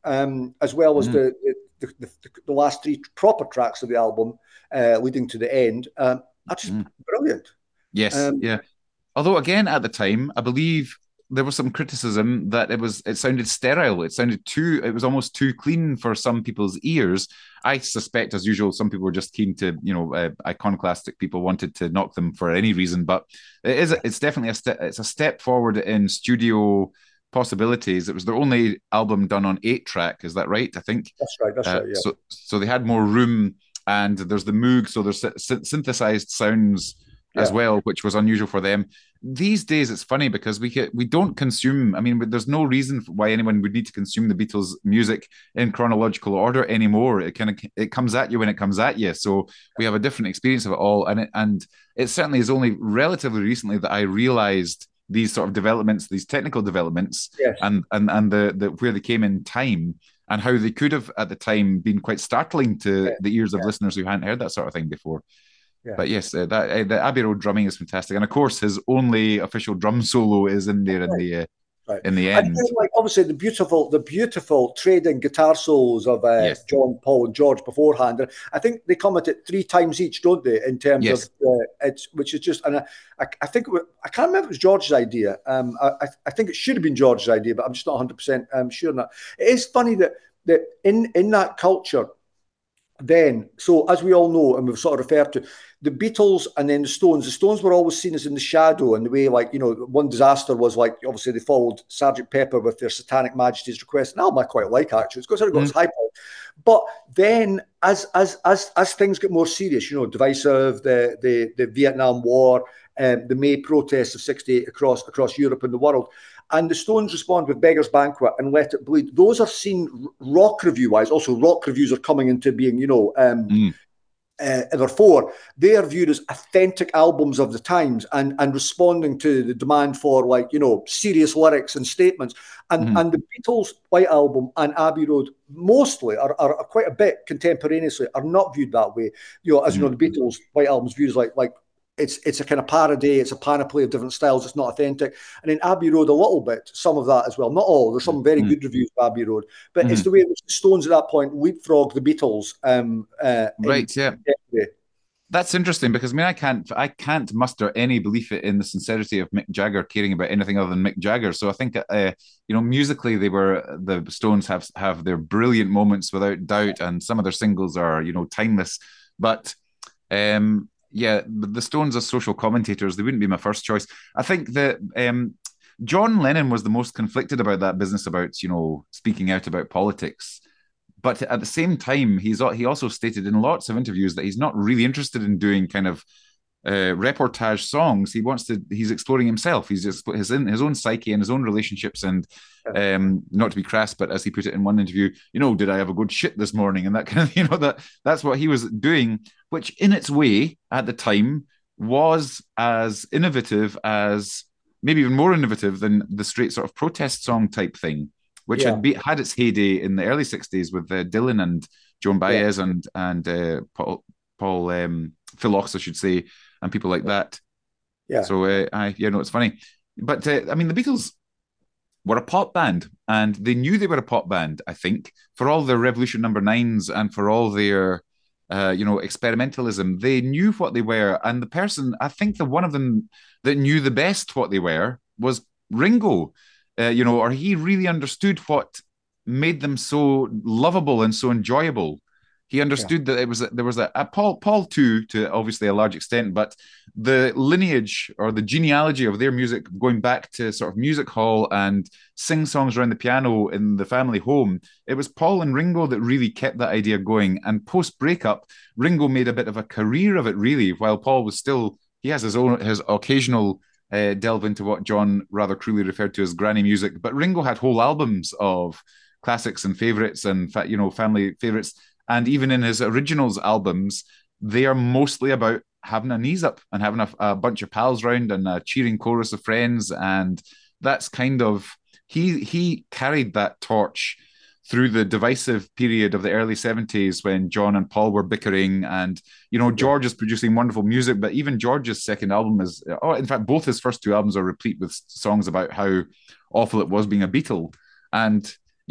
um, as well as Mm. the, the, the, the last three proper tracks of the album uh, leading to the end, um, are just Mm. brilliant. Yes, Um, yeah. Although again, at the time, I believe there was some criticism that it was it sounded sterile. It sounded too. It was almost too clean for some people's ears. I suspect, as usual, some people were just keen to, you know, uh, iconoclastic people wanted to knock them for any reason. But it is. It's definitely a step. It's a step forward in studio possibilities. It was their only album done on eight track. Is that right? I think. that's right. That's Uh, right. Yeah. so so they had more room, and there's the Moog. So there's sy- synthesized sounds as Yeah. well, which was unusual for them. These days, it's funny because we get, we don't consume. I mean, there's no reason why anyone would need to consume the Beatles' music in chronological order anymore. It kind of it comes at you when it comes at you. So we have a different experience of it all, and it, and it certainly is only relatively recently that I realised these sort of developments, these technical developments, Yes. and and and the, the where they came in time. And how they could have at the time been quite startling to Yeah. the ears of Yeah. listeners who hadn't heard that sort of thing before. Yeah. But yes, uh, that uh, the Abbey Road drumming is fantastic, and of course, his only official drum solo is in there in Right. the uh, Right. in the And end. then, like, obviously the beautiful, the beautiful trading guitar solos of uh, Yes, John, Paul, and George beforehand. And I think they come at it three times each, don't they? In terms of yes. uh, it's, which is just, and I, I, I think it was, I can't remember if it was George's idea. Um, I, I I think it should have been George's idea, but I'm just not one hundred percent um, sure on that. It is funny that that in in that culture. Then, so as we all know, and we've sort of referred to the Beatles and then the Stones, the Stones were always seen as in the shadow, and the way, like, you know, one disaster was like, obviously, they followed Sergeant Pepper with their Satanic Majesty's Request, an album I quite like, actually. It's got sort of got its Mm, high point. But then, as as as as things get more serious, you know, divisive, the the the Vietnam War, um, the May protests of sixty-eight across across Europe and the world, and the Stones respond with Beggar's Banquet and Let It Bleed. Those are seen rock review wise. Also, rock reviews are coming into being, you know, um, mm, uh, therefore, they are viewed as authentic albums of the times and, and responding to the demand for, like, you know, serious lyrics and statements. And mm, and the Beatles' White Album and Abbey Road mostly are, are, are quite a bit contemporaneously are not viewed that way. You know, as you mm, know, the Beatles' White Album's viewed as like like it's it's a kind of parody, it's a panoply of different styles, it's not authentic. And in Abbey Road, a little bit, some of that as well. Not all. There's some very mm, good reviews of Abbey Road, but it's mm. the way in which the Stones at that point leapfrog the Beatles um, uh, in Right, yeah. way. That's interesting because I mean I can't I can't muster any belief in the sincerity of Mick Jagger caring about anything other than Mick Jagger. So I think uh, you know musically they were the Stones have have their brilliant moments without doubt, and some of their singles are you know timeless. But um, yeah, the Stones as social commentators they wouldn't be my first choice. I think that um, John Lennon was the most conflicted about that business about you know speaking out about politics. But at the same time, he's he also stated in lots of interviews that he's not really interested in doing kind of uh, reportage songs. He wants to. He's exploring himself. He's just his his own psyche and his own relationships. And um, not to be crass, but as he put it in one interview, you know, did I have a good shit this morning? And that kind of, you know, that that's what he was doing, which in its way at the time was as innovative as maybe even more innovative than the straight sort of protest song type thing, which Yeah, had be, had its heyday in the early sixties with uh, Dylan and Joan yeah, Baez and and uh, Paul Paul um, Phil Ochs, I should say, and people like that. yeah, So uh, I, you know, it's funny, but uh, I mean, the Beatles were a pop band, and they knew they were a pop band. I think for all their Revolution Number Nines and for all their, uh, you know, experimentalism, they knew what they were. And the person, I think, the one of them that knew the best what they were was Ringo. Uh, you know, or he really understood what made them so lovable and so enjoyable. He yeah, understood that it was there was a, a Paul Paul too to obviously a large extent, but the lineage or the genealogy of their music going back to sort of music hall and sing songs around the piano in the family home, it was Paul and Ringo that really kept that idea going. And post breakup, Ringo made a bit of a career of it, really, while Paul was still he has his own his occasional uh, delve into what John rather cruelly referred to as granny music, but Ringo had whole albums of classics and favorites and you know family favorites. And even in his originals albums, they are mostly about having a knees up and having a, a bunch of pals round and a cheering chorus of friends. And that's kind of he he carried that torch through the divisive period of the early seventies when John and Paul were bickering. And, you know, yeah, George is producing wonderful music, but even George's second album is, oh, in fact, both his first two albums are replete with songs about how awful it was being a Beatle. And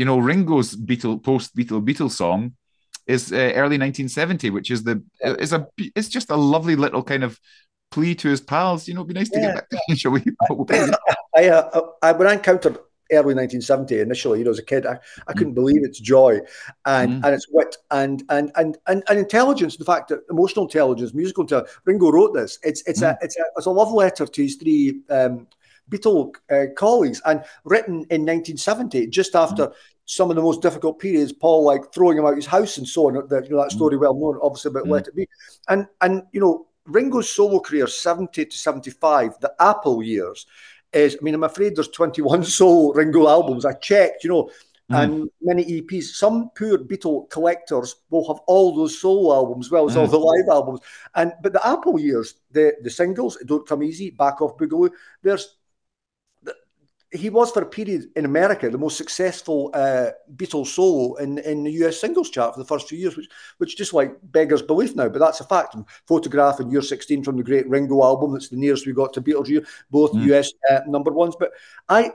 you know, Ringo's Beatle post Beatle Beatles song is uh, early nineteen seventy, which is the is a it's just a lovely little kind of plea to his pals. You know, it'd be nice to get Yeah. back. Shall we? I, uh, I when I encountered early nineteen seventy initially, you know, as a kid, I, I Mm, couldn't believe its joy and mm, and its wit and and and and, and intelligence. The fact that emotional intelligence, musical intelligence. Ringo wrote this. It's it's a mm, it's a it's a love letter to his three um, Beatle uh, colleagues, and written in nineteen seventy, just mm, after some of the most difficult periods. Paul like throwing him out his house and so on. That you know that mm, story well known, obviously, about mm, Let It Be, and and you know. Ringo's solo career, seventy to seventy-five, the Apple years, is, I mean, I'm afraid there's twenty-one solo Ringo albums. I checked, you know, mm, and many E Ps. Some poor Beatle collectors will have all those solo albums as well as all mm. the live albums. And but the Apple years, the the singles, Don't Come Easy, Back Off Boogaloo, there's he was for a period in America the most successful uh, Beatles solo in, in the U S singles chart for the first few years, which which just like beggars belief now, but that's a fact. And Photograph and Year sixteen from the great Ringo album, that's the nearest we got to Beatles, both Mm. U S uh, number ones. But I,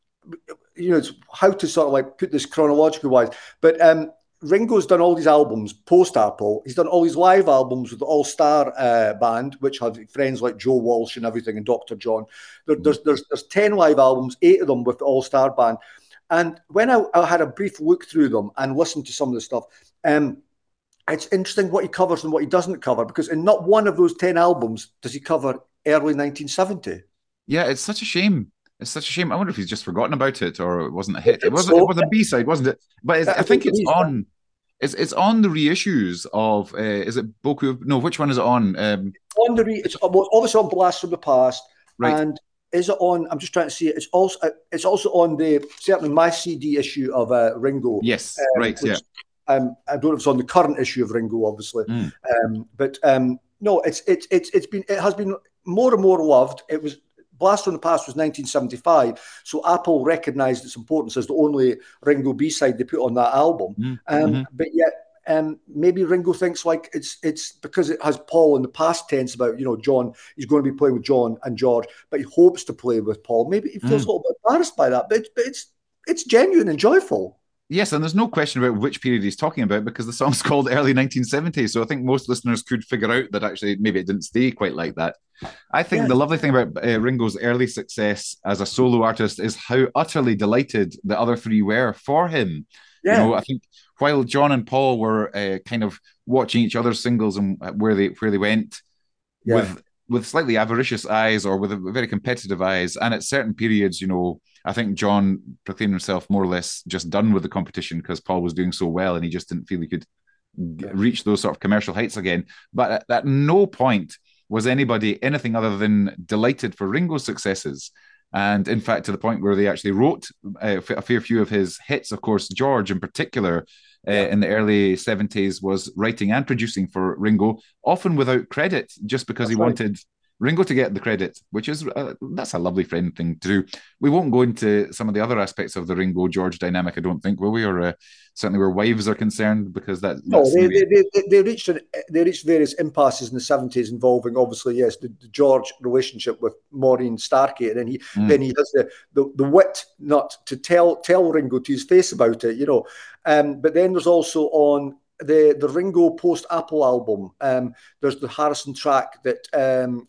you know, it's how to sort of like put this chronologically wise, but um, Ringo's done all these albums post Apple. He's done all these live albums with the All Star uh, Band, which have friends like Joe Walsh and everything, and Doctor John. There, Mm. there's there's there's ten live albums, eight of them with the All Star Band. And when I, I had a brief look through them and listened to some of the stuff, um, it's interesting what he covers and what he doesn't cover, because in not one of those ten albums does he cover early nineteen seventy. Yeah, it's such a shame. It's such a shame. I wonder if he's just forgotten about it or it wasn't a I hit. It think was it so. was a B side, wasn't it? But it's, I I think think it it's is. on. It's it's on the reissues of. Uh, is it Boku? No, which one is it on? Um, On the re- it's well, obviously on Blast from the Past, right. and is it on? I'm just trying to see it. It's also it's also on the certainly my C D issue of uh, Ringo, Yes. um, Right. Yeah. which um, I don't know if it's on the current issue of Ringo, obviously, Mm, um, but um, no, it's it's it's it's been it has been more and more loved. It was. Blast from the Past was nineteen seventy-five, so Apple recognised its importance as the only Ringo B-side they put on that album. mm, Um, mm, but yet, um, maybe Ringo thinks like it's it's because it has Paul in the past tense about, you know, John. He's going to be playing with John and George, but he hopes to play with Paul. Maybe he feels a mm. little bit embarrassed by that, but it's but it's, it's genuine and joyful. Yes, and there's no question about which period he's talking about because the song's called early nineteen seventy. So I think most listeners could figure out that actually maybe it didn't stay quite like that. I think Yeah, the lovely thing about uh, Ringo's early success as a solo artist is how utterly delighted the other three were for him. You know, yeah, I think while John and Paul were uh, kind of watching each other's singles and where they where they went yeah. with with slightly avaricious eyes or with a, very competitive eyes, and at certain periods, you know, I think John proclaimed himself more or less just done with the competition because Paul was doing so well, and he just didn't feel he could Yeah. reach those sort of commercial heights again. But at, at no point was anybody anything other than delighted for Ringo's successes. And in fact, to the point where they actually wrote uh, a fair few of his hits. Of course, George in particular, uh, Yeah. in the early seventies, was writing and producing for Ringo, often without credit, just because he That's right. wanted Ringo to get the credit, which is uh, that's a lovely friend thing to do. We won't go into some of the other aspects of the Ringo George dynamic, I don't think, will we? Or uh, certainly where wives are concerned, because that No, that's they maybe. they, they, they reached an, they reached various impasses in the seventies involving, obviously, yes, the, the George relationship with Maureen Starkey, and then he then Mm, he has the, the the wit not to tell tell Ringo to his face about it, you know. Um, but then there's also on the the Ringo post Apple album. Um, there's the Harrison track that um,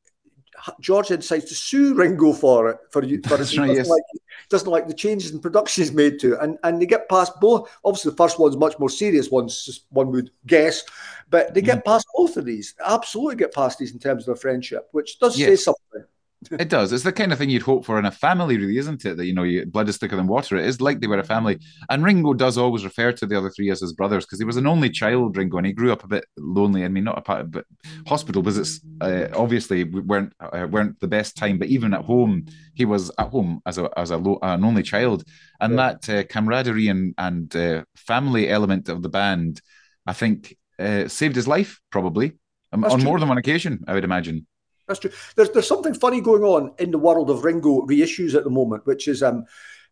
George decides to sue Ringo for it for you for it. that's He right. doesn't Yes. like doesn't like the changes in production he's made to it. And and they get past both. Obviously, the first one's much more serious. One's just one would guess, but they Mm, get past both of these. Absolutely get past these in terms of their friendship, which does say yes. something. It does. It's the kind of thing you'd hope for in a family, really, isn't it? That, you know, you, blood is thicker than water. It is like they were a family. And Ringo does always refer to the other three as his brothers because he was an only child, Ringo, and he grew up a bit lonely. I mean, not a part, but hospital visits uh, obviously weren't uh, weren't the best time. But even at home, he was at home as a as a low, an only child, and Yeah, that uh, camaraderie and and uh, family element of the band, I think, uh, saved his life probably um, that's on true. more than one occasion. I would imagine. That's true. There's there's something funny going on in the world of Ringo reissues at the moment, which is um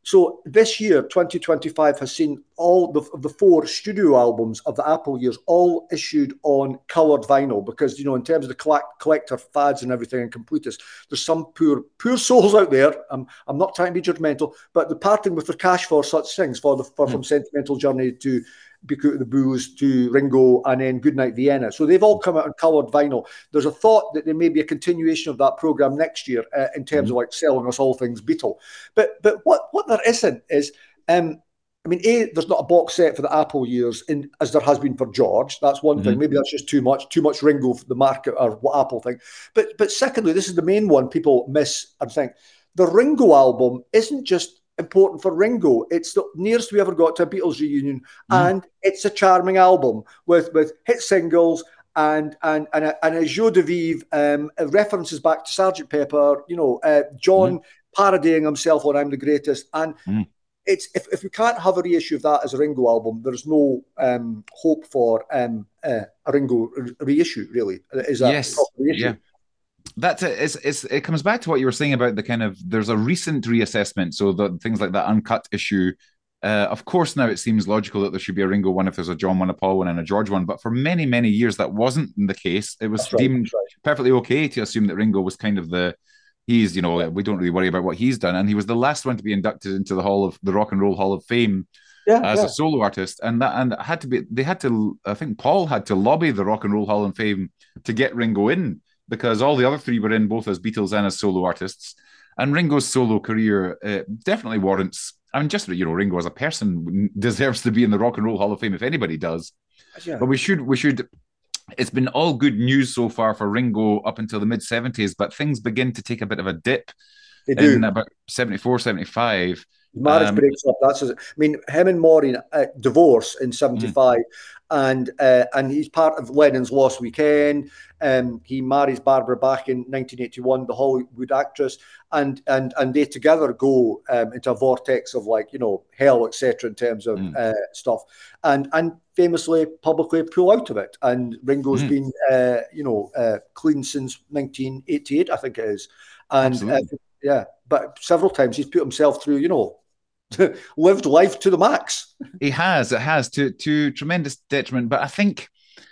So this year, twenty twenty-five, has seen all the, the four studio albums of the Apple years all issued on coloured vinyl because, you know, in terms of the collect, collector fads and everything and completists, there's some poor poor souls out there. I'm, I'm not trying to be judgmental, but they're parting with their cash for such things, for the for, mm. from Sentimental Journey to Because of the Booze to Ringo and then Goodnight Vienna. So they've all come out on coloured vinyl. There's a thought that there may be a continuation of that programme next year uh, in terms mm-hmm. of like selling us all things Beatle. But but what, what there isn't is, um, I mean, A, there's not a box set for the Apple years in, as there has been for George. That's one mm-hmm. thing. Maybe that's just too much, too much Ringo for the market or what Apple think. But, but secondly, this is the main one people miss and think. The Ringo album isn't just important for Ringo. It's the nearest we ever got to a Beatles reunion, mm. and it's a charming album with with hit singles and and and a, and a joie de vivre, um, references back to Sergeant Pepper. You know, uh, John mm. parodying himself on "I'm the Greatest," and mm. it's if if we can't have a reissue of that as a Ringo album, there's no um, hope for um, uh, a Ringo reissue. Really, is a yes, proper reissue. Yeah. That's it. It's, it's, it comes back to what you were saying about the kind of, there's a recent reassessment. So the things like that uncut issue, uh, of course, now it seems logical that there should be a Ringo one if there's a John one, a Paul one, and a George one. But for many, many years, that wasn't the case. It was That's right, deemed right. perfectly okay to assume that Ringo was kind of the, he's, you know, we don't really worry about what he's done. And he was the last one to be inducted into the Hall of the Rock and Roll Hall of Fame. Yeah, as yeah. a solo artist, and that and it had to be. They had to. I think Paul had to lobby the Rock and Roll Hall of Fame to get Ringo in, because all the other three were in both as Beatles and as solo artists. And Ringo's solo career uh, definitely warrants, I mean, just, you know, Ringo as a person deserves to be in the Rock and Roll Hall of Fame if anybody does. Yeah. But we should, we should, it's been all good news so far for Ringo up until the mid seventies, but things begin to take a bit of a dip they do. in about seventy-four, seventy-five. Marriage um, breaks up. That's, I mean, him and Maureen uh, divorce in seventy-five, mm. and uh, and he's part of Lennon's Lost Weekend. Um, he marries Barbara Bach in nineteen eighty-one, the Hollywood actress, and and and they together go um, into a vortex of, like, you know, hell, et cetera, in terms of mm. uh, stuff, and and famously publicly pull out of it. And Ringo's mm. been uh, you know uh, clean since nineteen eighty-eight, I think it is, and uh, yeah, but several times he's put himself through, you know. lived life to the max. He has, it has, to to tremendous detriment. But I think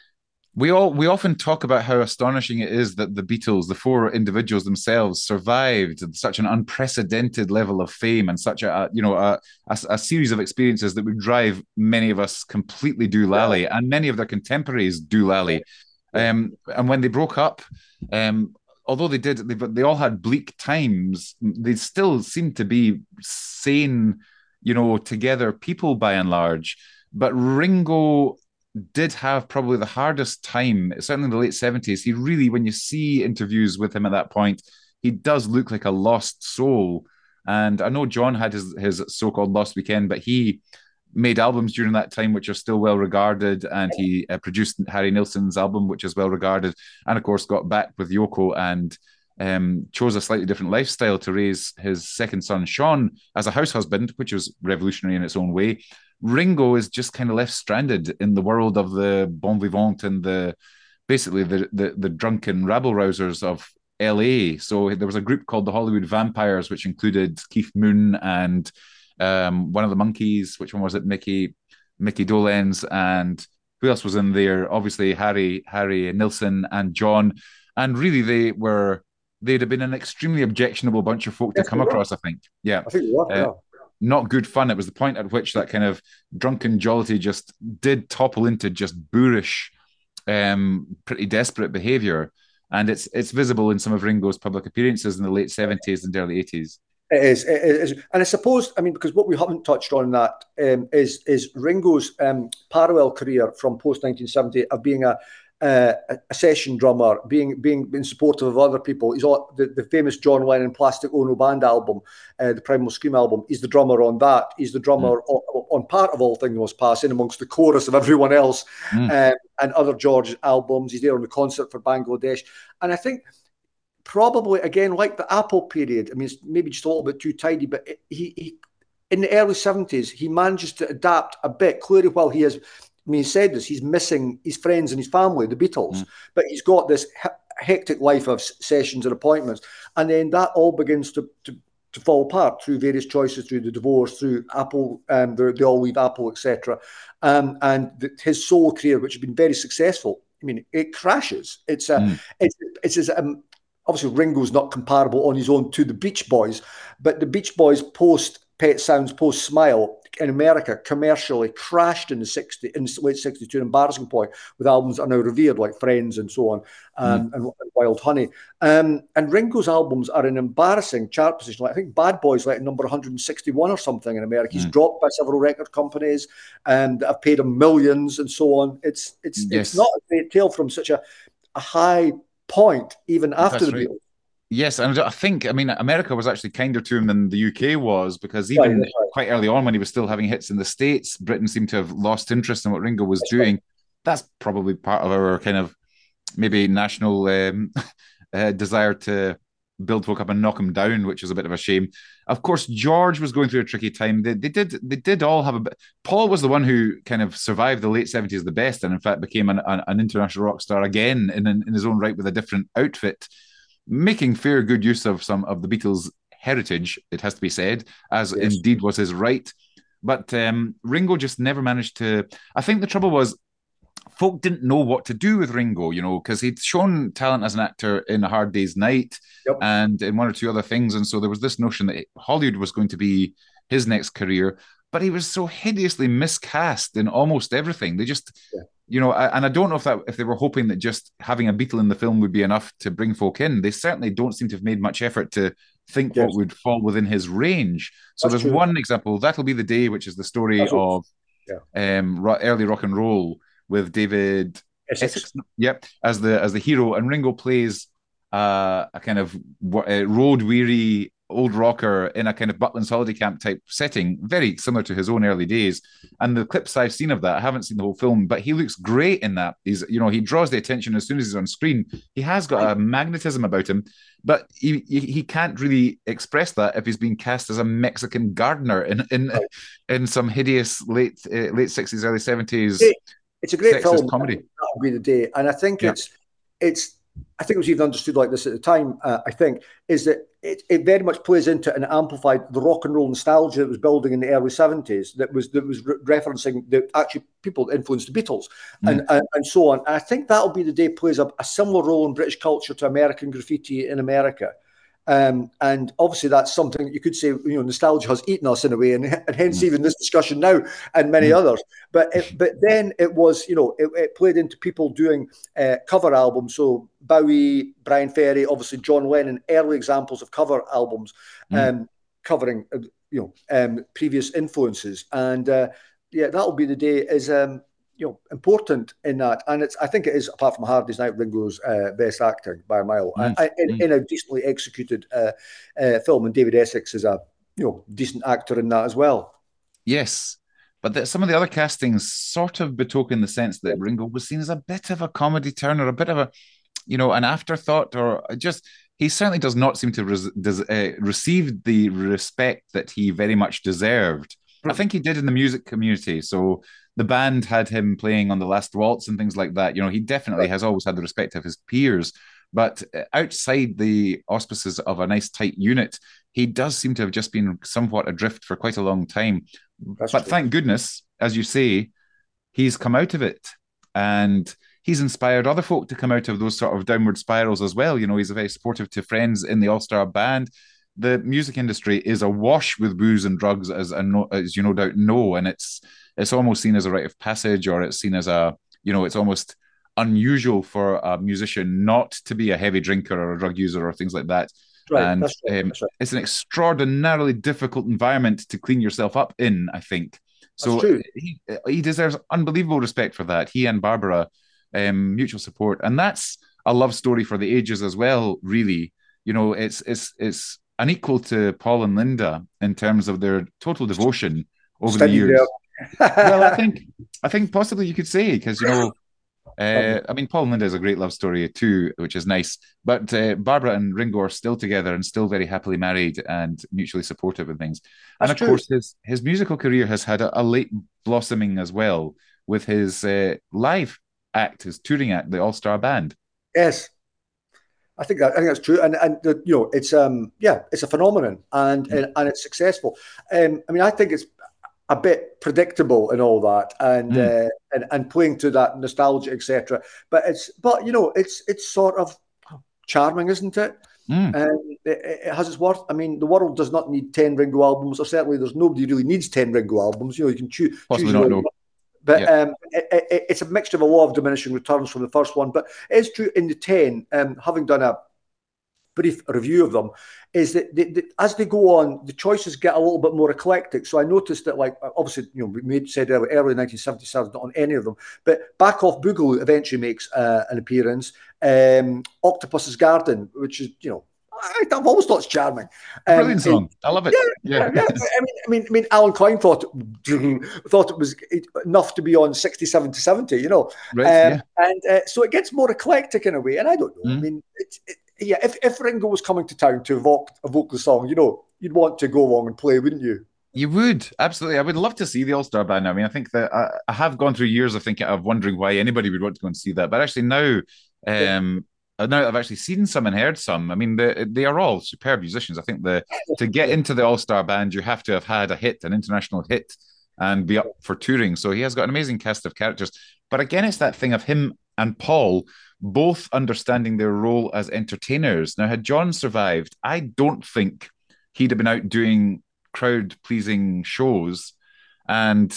we all we often talk about how astonishing it is that the Beatles, the four individuals themselves, survived such an unprecedented level of fame and such a you know a, a, a series of experiences that would drive many of us completely doolally, yeah. and many of their contemporaries doolally. Yeah. Um, and when they broke up, um, although they did, they, they all had bleak times, they still seemed to be sane, you know, together people by and large. But Ringo did have probably the hardest time, certainly in the late seventies. He really, when you see interviews with him at that point, he does look like a lost soul. And I know John had his, his so-called Lost Weekend, but he made albums during that time which are still well regarded, and he uh, produced Harry Nilsson's album, which is well regarded, and of course got back with Yoko and um, chose a slightly different lifestyle to raise his second son Sean as a house husband, which was revolutionary in its own way. Ringo is just kind of left stranded in the world of the bon vivant and the basically the the, the drunken rabble rousers of L A. So there was a group called the Hollywood Vampires, which included Keith Moon and Um, one of the Monkees, which one was it? Mickey, Mickey Dolenz, and who else was in there? Obviously, Harry, Harry Nilsson, and John. And really, they were they'd have been an extremely objectionable bunch of folk yes, to come across. I think, yeah, I think they were, uh, yeah. Not good fun. It was the point at which that kind of drunken jollity just did topple into just boorish, um, pretty desperate behaviour, and it's it's visible in some of Ringo's public appearances in the late seventies and early eighties. It is, it is, and I suppose, I mean, because what we haven't touched on that um, is is Ringo's um, parallel career from post nineteen seventy of being a, a a session drummer, being being in supportive of other people. He's all, the, the famous John Lennon Plastic Ono Band album, uh, the Primal Scream album. He's the drummer on that. He's the drummer mm. on, on Part of All Things Must Pass, in amongst the chorus of everyone else, mm. um, and other George albums. He's there on the concert for Bangladesh, and I think. Probably, again, like the Apple period, I mean, it's maybe just a little bit too tidy, but he, he in the early seventies, he manages to adapt a bit. Clearly, while he has, I mean, he said this, he's missing his friends and his family, the Beatles, mm. but he's got this he- hectic life of sessions and appointments. And then that all begins to, to, to to fall apart through various choices, through the divorce, through Apple, and um, they all leave Apple, et cetera. Um, and the, his solo career, which has been very successful, I mean, it crashes. It's a, mm. it's it's as um, obviously Ringo's not comparable on his own to the Beach Boys, but the Beach Boys post Pet Sounds, post Smile in America commercially crashed in the sixties, in the late sixties to an embarrassing point, with albums that are now revered like Friends and so on, um, mm. and, and Wild Honey. Um, and Ringo's albums are in embarrassing chart position. Like, I think Bad Boys like number one hundred sixty-one or something in America. He's mm. dropped by several record companies and that have paid him millions and so on. It's it's yes. it's not a great tale from such a, a high point even after That's the Beatles. Right. Yes, and I think, I mean, America was actually kinder to him than the U K was, because even right, right. quite early on when he was still having hits in the States, Britain seemed to have lost interest in what Ringo was that's doing. Right. That's probably part of our kind of maybe national um, uh, desire to build folk up and knock them down, which is a bit of a shame. Of course, George was going through a tricky time. They, they did they did all have a bit. Paul was the one who kind of survived the late seventies the best, and in fact became an, an, an international rock star again in, in his own right with a different outfit, making fair good use of some of the Beatles' heritage, it has to be said, as yes. indeed was his right. But um, Ringo just never managed to... I think the trouble was, folk didn't know what to do with Ringo, you know, because he'd shown talent as an actor in A Hard Day's Night yep. and in one or two other things. And so there was this notion that Hollywood was going to be his next career. But he was so hideously miscast in almost everything. They just... Yeah. You know, and I don't know if that if they were hoping that just having a Beatle in the film would be enough to bring folk in. They certainly don't seem to have made much effort to think yes. what would fall within his range. So That's there's true. one example, That'll Be the Day, which is the story That's of yeah. um, early rock and roll with David Essex. Essex, yep, as the as the hero, and Ringo plays uh, a kind of uh, road weary old rocker in a kind of Butlins holiday camp type setting, very similar to his own early days. And the clips I've seen of that, I haven't seen the whole film, but he looks great in that. He's, you know, he draws the attention as soon as he's on screen. He has got a magnetism about him, but he he, he can't really express that if he's being cast as a Mexican gardener in in, in some hideous late uh, late sixties, early seventies. It's a great film, comedy. That'll Be the Day, and I think yeah. it's it's. I think it was even understood like this at the time, uh, I think, is that it, it very much plays into and amplified the rock and roll nostalgia that was building in the early seventies, that was that was re- referencing the actually people that influenced the Beatles mm. and, and and so on. And I think That'll Be the Day plays a, a similar role in British culture to American Graffiti in America. Um, and obviously that's something that you could say, you know, nostalgia has eaten us in a way, and, and hence mm. even this discussion now and many mm. others. But it, but then it was, you know, it, it played into people doing uh, cover albums. So Bowie, Brian Ferry, obviously John Lennon, early examples of cover albums um, mm. covering, uh, you know, um, previous influences. And uh, yeah, That'll Be the Day is, um, you know, important in that, and it's. I think it is, apart from Hard Day's Night, Ringo's uh, best acting by a mile, mm. I, in, mm. in a decently executed uh, uh, film. And David Essex is a, you know, decent actor in that as well. Yes, but the, some of the other castings sort of betoken the sense that Ringo was seen as a bit of a comedy turn, or a bit of a, you know, an afterthought, or just. He certainly does not seem to res, does, uh, receive the respect that he very much deserved. Mm. I think he did in the music community. So the band had him playing on The Last Waltz and things like that. You know, he definitely right. has always had the respect of his peers. But outside the auspices of a nice tight unit, he does seem to have just been somewhat adrift for quite a long time. That's but true. Thank goodness, as you say, he's come out of it. And he's inspired other folk to come out of those sort of downward spirals as well. You know, he's very supportive to friends in the All-Star Band. The music industry is awash with booze and drugs, as, as you no doubt know, and it's it's almost seen as a rite of passage, or it's seen as a, you know, it's almost unusual for a musician not to be a heavy drinker or a drug user or things like that. Right, and that's right, um, that's right. It's an extraordinarily difficult environment to clean yourself up in, I think. So he, he deserves unbelievable respect for that. He and Barbara, um, mutual support. And that's a love story for the ages as well, really. You know, it's it's it's unequal to Paul and Linda in terms of their total devotion over Steady the years. Well, I think I think possibly you could say, because, you know, uh, I mean, Paul and Linda is a great love story too, which is nice. But uh, Barbara and Ringo are still together and still very happily married and mutually supportive and things. That's and of true. course, his his musical career has had a, a late blossoming as well with his uh, live act, his touring act, the All-Star Band. Yes. I think that I think that's true, and and the, you know it's um yeah it's a phenomenon, and Mm. and, and it's successful. Um, I mean, I think it's a bit predictable and all that, and Mm. uh, and and playing to that nostalgia, et cetera. But it's but you know it's it's sort of charming, isn't it? Mm. Um, it, it has its worth. I mean, the world does not need ten Ringo albums, or certainly there's nobody who really needs ten Ringo albums. You know, you can choose choose Possibly your not. own. No. But Yeah. um, it, it, it's a mixture of a law of diminishing returns from the first one. But it's true in the ten, um, having done a brief review of them, is that they, they, as they go on, the choices get a little bit more eclectic. So I noticed that, like, obviously, you know, we made, said earlier, early nineteen seventy-seven, not on any of them, but Back Off Boogaloo eventually makes uh, an appearance. Um, Octopus's Garden, which is, you know, I, I've always thought it's charming. A brilliant Um, and, song. I love it. yeah, Yeah. yeah, yeah. I mean, I mean, I mean, Alan Klein thought thought it was enough to be on sixty-seven to seventy, you know, Right. um, Yeah. and uh, so it gets more eclectic in a way. And I don't know. I Mm. mean, it's it, yeah. If if Ringo was coming to town to evoke evoke the song, you know, you'd want to go along and play, wouldn't you? You would absolutely. I would love to see the All Star Band. I mean, I think that I, I have gone through years of thinking of wondering why anybody would want to go and see that. But actually now, Yeah. um, uh, now that I've actually seen some and heard some. I mean, they they are all superb musicians. I think the to get Yeah. into the All Star Band, you have to have had a hit, an international hit, and be up for touring. So he has got an amazing cast of characters. But again, it's that thing of him and Paul both understanding their role as entertainers. Now, had John survived, I don't think he'd have been out doing crowd pleasing shows, and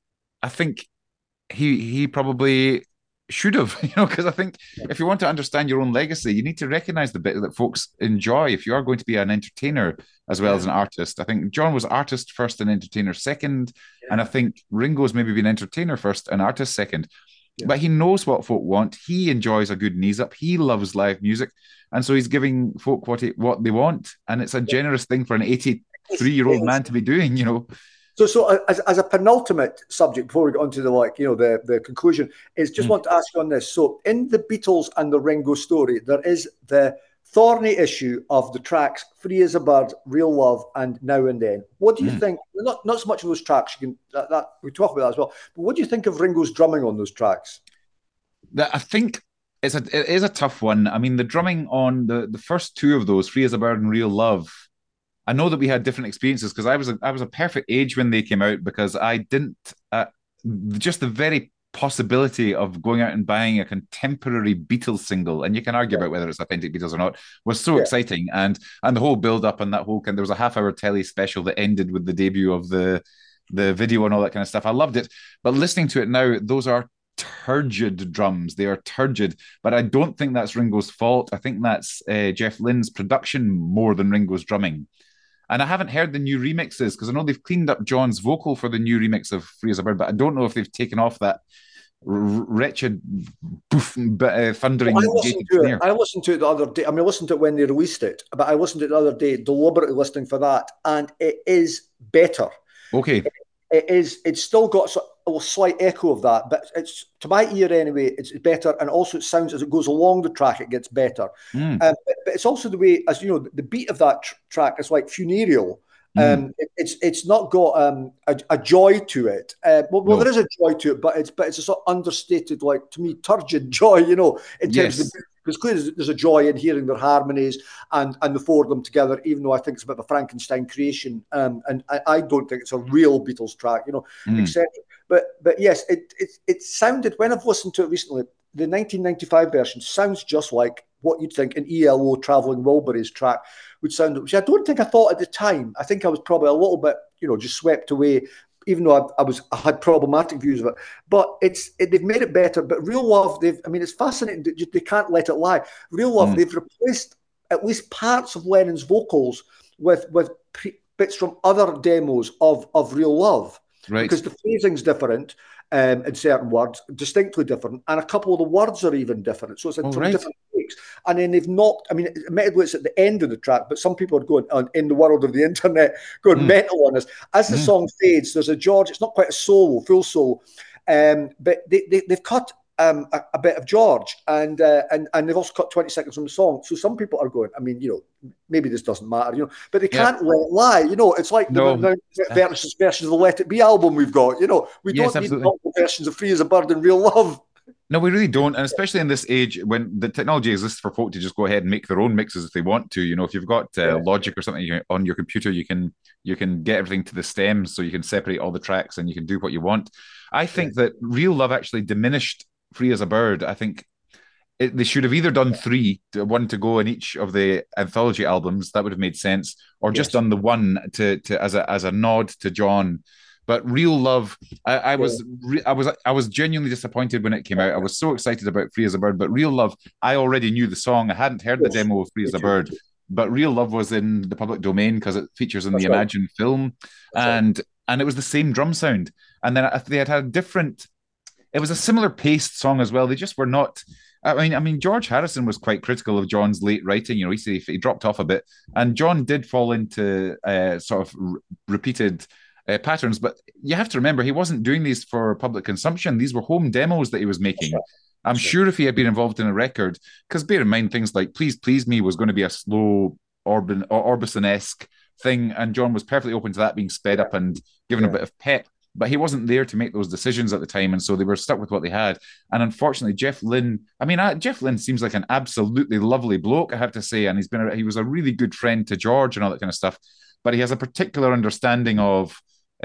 I think he he probably should have, you know, because I think if you want to understand your own legacy, you need to recognize the bit that folks enjoy. If you are going to be an entertainer as well Yeah. as an artist, I think John was artist first and entertainer second, and I Yeah. think Ringo's maybe been entertainer first and artist second. Yeah. But he knows what folk want. He enjoys a good knees up. He loves live music, and so he's giving folk what he, what they want, and it's a generous thing for an eighty-three year old man to be doing, you know. So, so uh, as, as a penultimate subject, before we get on to the like, you know, the, the conclusion, is just Mm. want to ask you on this. So, in the Beatles and the Ringo story, there is the thorny issue of the tracks "Free as a Bird," "Real Love," and "Now and Then." What do you Mm. think? Not not so much of those tracks. You can that, that we talk about that as well. But what do you think of Ringo's drumming on those tracks? That I think it's a it is a tough one. I mean, the drumming on the the first two of those, "Free as a Bird" and "Real Love," I know that we had different experiences because I was a, I was a perfect age when they came out because I didn't uh, just the very possibility of going out and buying a contemporary Beatles single, and you can argue Yeah. about whether it's authentic Beatles or not, was so Yeah. exciting, and and the whole build up and that whole kind. There was a half hour telly special that ended with the debut of the the video and all that kind of stuff. I loved it, but listening to it now, those are turgid drums. They are turgid, but I don't think that's Ringo's fault. I think that's uh, Jeff Lynne's production more than Ringo's drumming. And I haven't heard the new remixes because I know they've cleaned up John's vocal for the new remix of Free as a Bird, but I don't know if they've taken off that r- wretched boof, uh, thundering Well, I listened gated to it. snare. I listened to it the other day. I mean, I listened to it when they released it, but I listened to it the other day, deliberately listening for that, and it is better. Okay. It is. It's still got a slight echo of that, but it's to my ear anyway. It's better, and also it sounds as it goes along the track, it gets better. Mm, Um, but, but it's also the way, as you know, the beat of that tr- track is like funereal. mm, Um, it, it's it's not got um, a, a joy to it. Uh, well, well, there no. is a joy to it, but it's but it's a sort of understated, like to me, turgid joy. You know, in terms of Yes. the because clearly there's, there's a joy in hearing their harmonies and and the four of them together. Even though I think it's a bit of a Frankenstein creation, um, and I, I don't think it's a real Beatles track. You know, Mm, et cetera. But but yes, it it it sounded when I've listened to it recently. The nineteen ninety-five version sounds just like what you'd think an E L O Traveling Wilburys track would sound, which I don't think I thought at the time. I think I was probably a little bit, you know, just swept away, even though I, I was I had problematic views of it. But it's it, they've made it better. But Real Love, they've I mean, it's fascinating that they can't let it lie. Real Love, mm. they've replaced at least parts of Lennon's vocals with with pre- bits from other demos of of Real Love Right. because the phrasing's different um, in certain words, distinctly different, and a couple of the words are even different. So it's Oh, from right. different takes. And then they've knocked, I mean, admittedly, it's at the end of the track, but some people are going on in the world of the internet, going Mm, mental on us. As the mm. song fades, there's a George, it's not quite a solo, full solo, um, but they, they, they've cut um, a, a bit of George, and uh, and and they've also cut twenty seconds from the song. So some people are going, I mean, you know, maybe this doesn't matter, you know, but they Yeah. can't let it lie. You know, it's like the, No. the versions, versions of the Let It Be album we've got. You know, we Yes, don't need absolutely. multiple versions of Free as a Bird and Real Love. No, we really don't, and especially in this age when the technology exists for folk to just go ahead and make their own mixes if they want to. You know, if you've got uh, Yeah, Logic or something you- on your computer, you can you can get everything to the stems, so you can separate all the tracks and you can do what you want. I yeah, think that Real Love actually diminished Free as a Bird. I think it, they should have either done three, one to go in each of the anthology albums. That would have made sense, or just yes, done the one to to as a as a nod to John. But Real Love, I, I yeah, was re- I was I was genuinely disappointed when it came out. I was so excited about Free as a Bird, but Real Love, I already knew the song. I hadn't heard the yes. demo of Free Me as a too, me Bird, too. but Real Love was in the public domain because it features in the That's right. Imagine film, That's right. and and it was the same drum sound. And then they had had different, it was a similar paced song as well. They just were not. I mean, I mean, George Harrison was quite critical of John's late writing. You know, he said he dropped off a bit, and John did fall into uh, sort of r- repeated uh, patterns. But you have to remember, he wasn't doing these for public consumption. These were home demos that he was That's making. right. I'm That's right. sure if he had been involved in a record, because bear in mind things like "Please Please Me" was going to be a slow Orban or Orbison esque thing, and John was perfectly open to that being sped Yeah, up and given a yeah, bit of pep, but he wasn't there to make those decisions at the time, and so they were stuck with what they had. And unfortunately, Jeff Lynne, I mean, I, Jeff Lynne seems like an absolutely lovely bloke, I have to say, and he's been a, he was a really good friend to George and all that kind of stuff. But he has a particular understanding of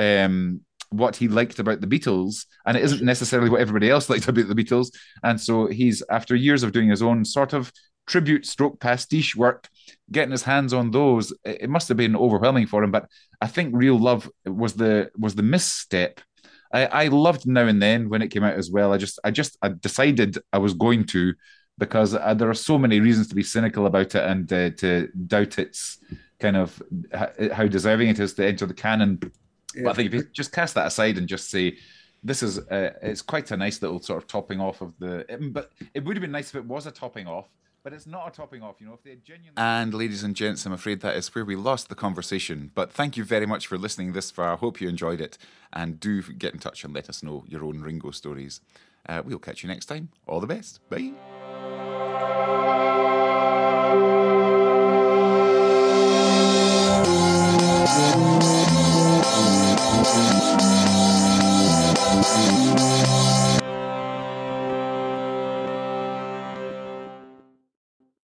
um, what he liked about the Beatles, and it isn't sure. necessarily what everybody else liked about the Beatles. And so he's, after years of doing his own sort of tribute stroke pastiche work, getting his hands on those, it must have been overwhelming for him. But I think Real Love was the was the misstep. I, I loved Now and Then when it came out as well. I just I just I decided I was going to, because uh, there are so many reasons to be cynical about it and uh, to doubt its kind of how deserving it is to enter the canon. But Yeah. I think if you just cast that aside and just say, this is uh, it's quite a nice little sort of topping off of the. But it would have been nice if it was a topping off, but it's not a topping off. You know, if they had genuinely. And ladies and gents, I'm afraid that is where we lost the conversation. But thank you very much for listening this far. I hope you enjoyed it, and do get in touch and let us know your own Ringo stories. Uh, we'll catch you next time. All the best. Bye.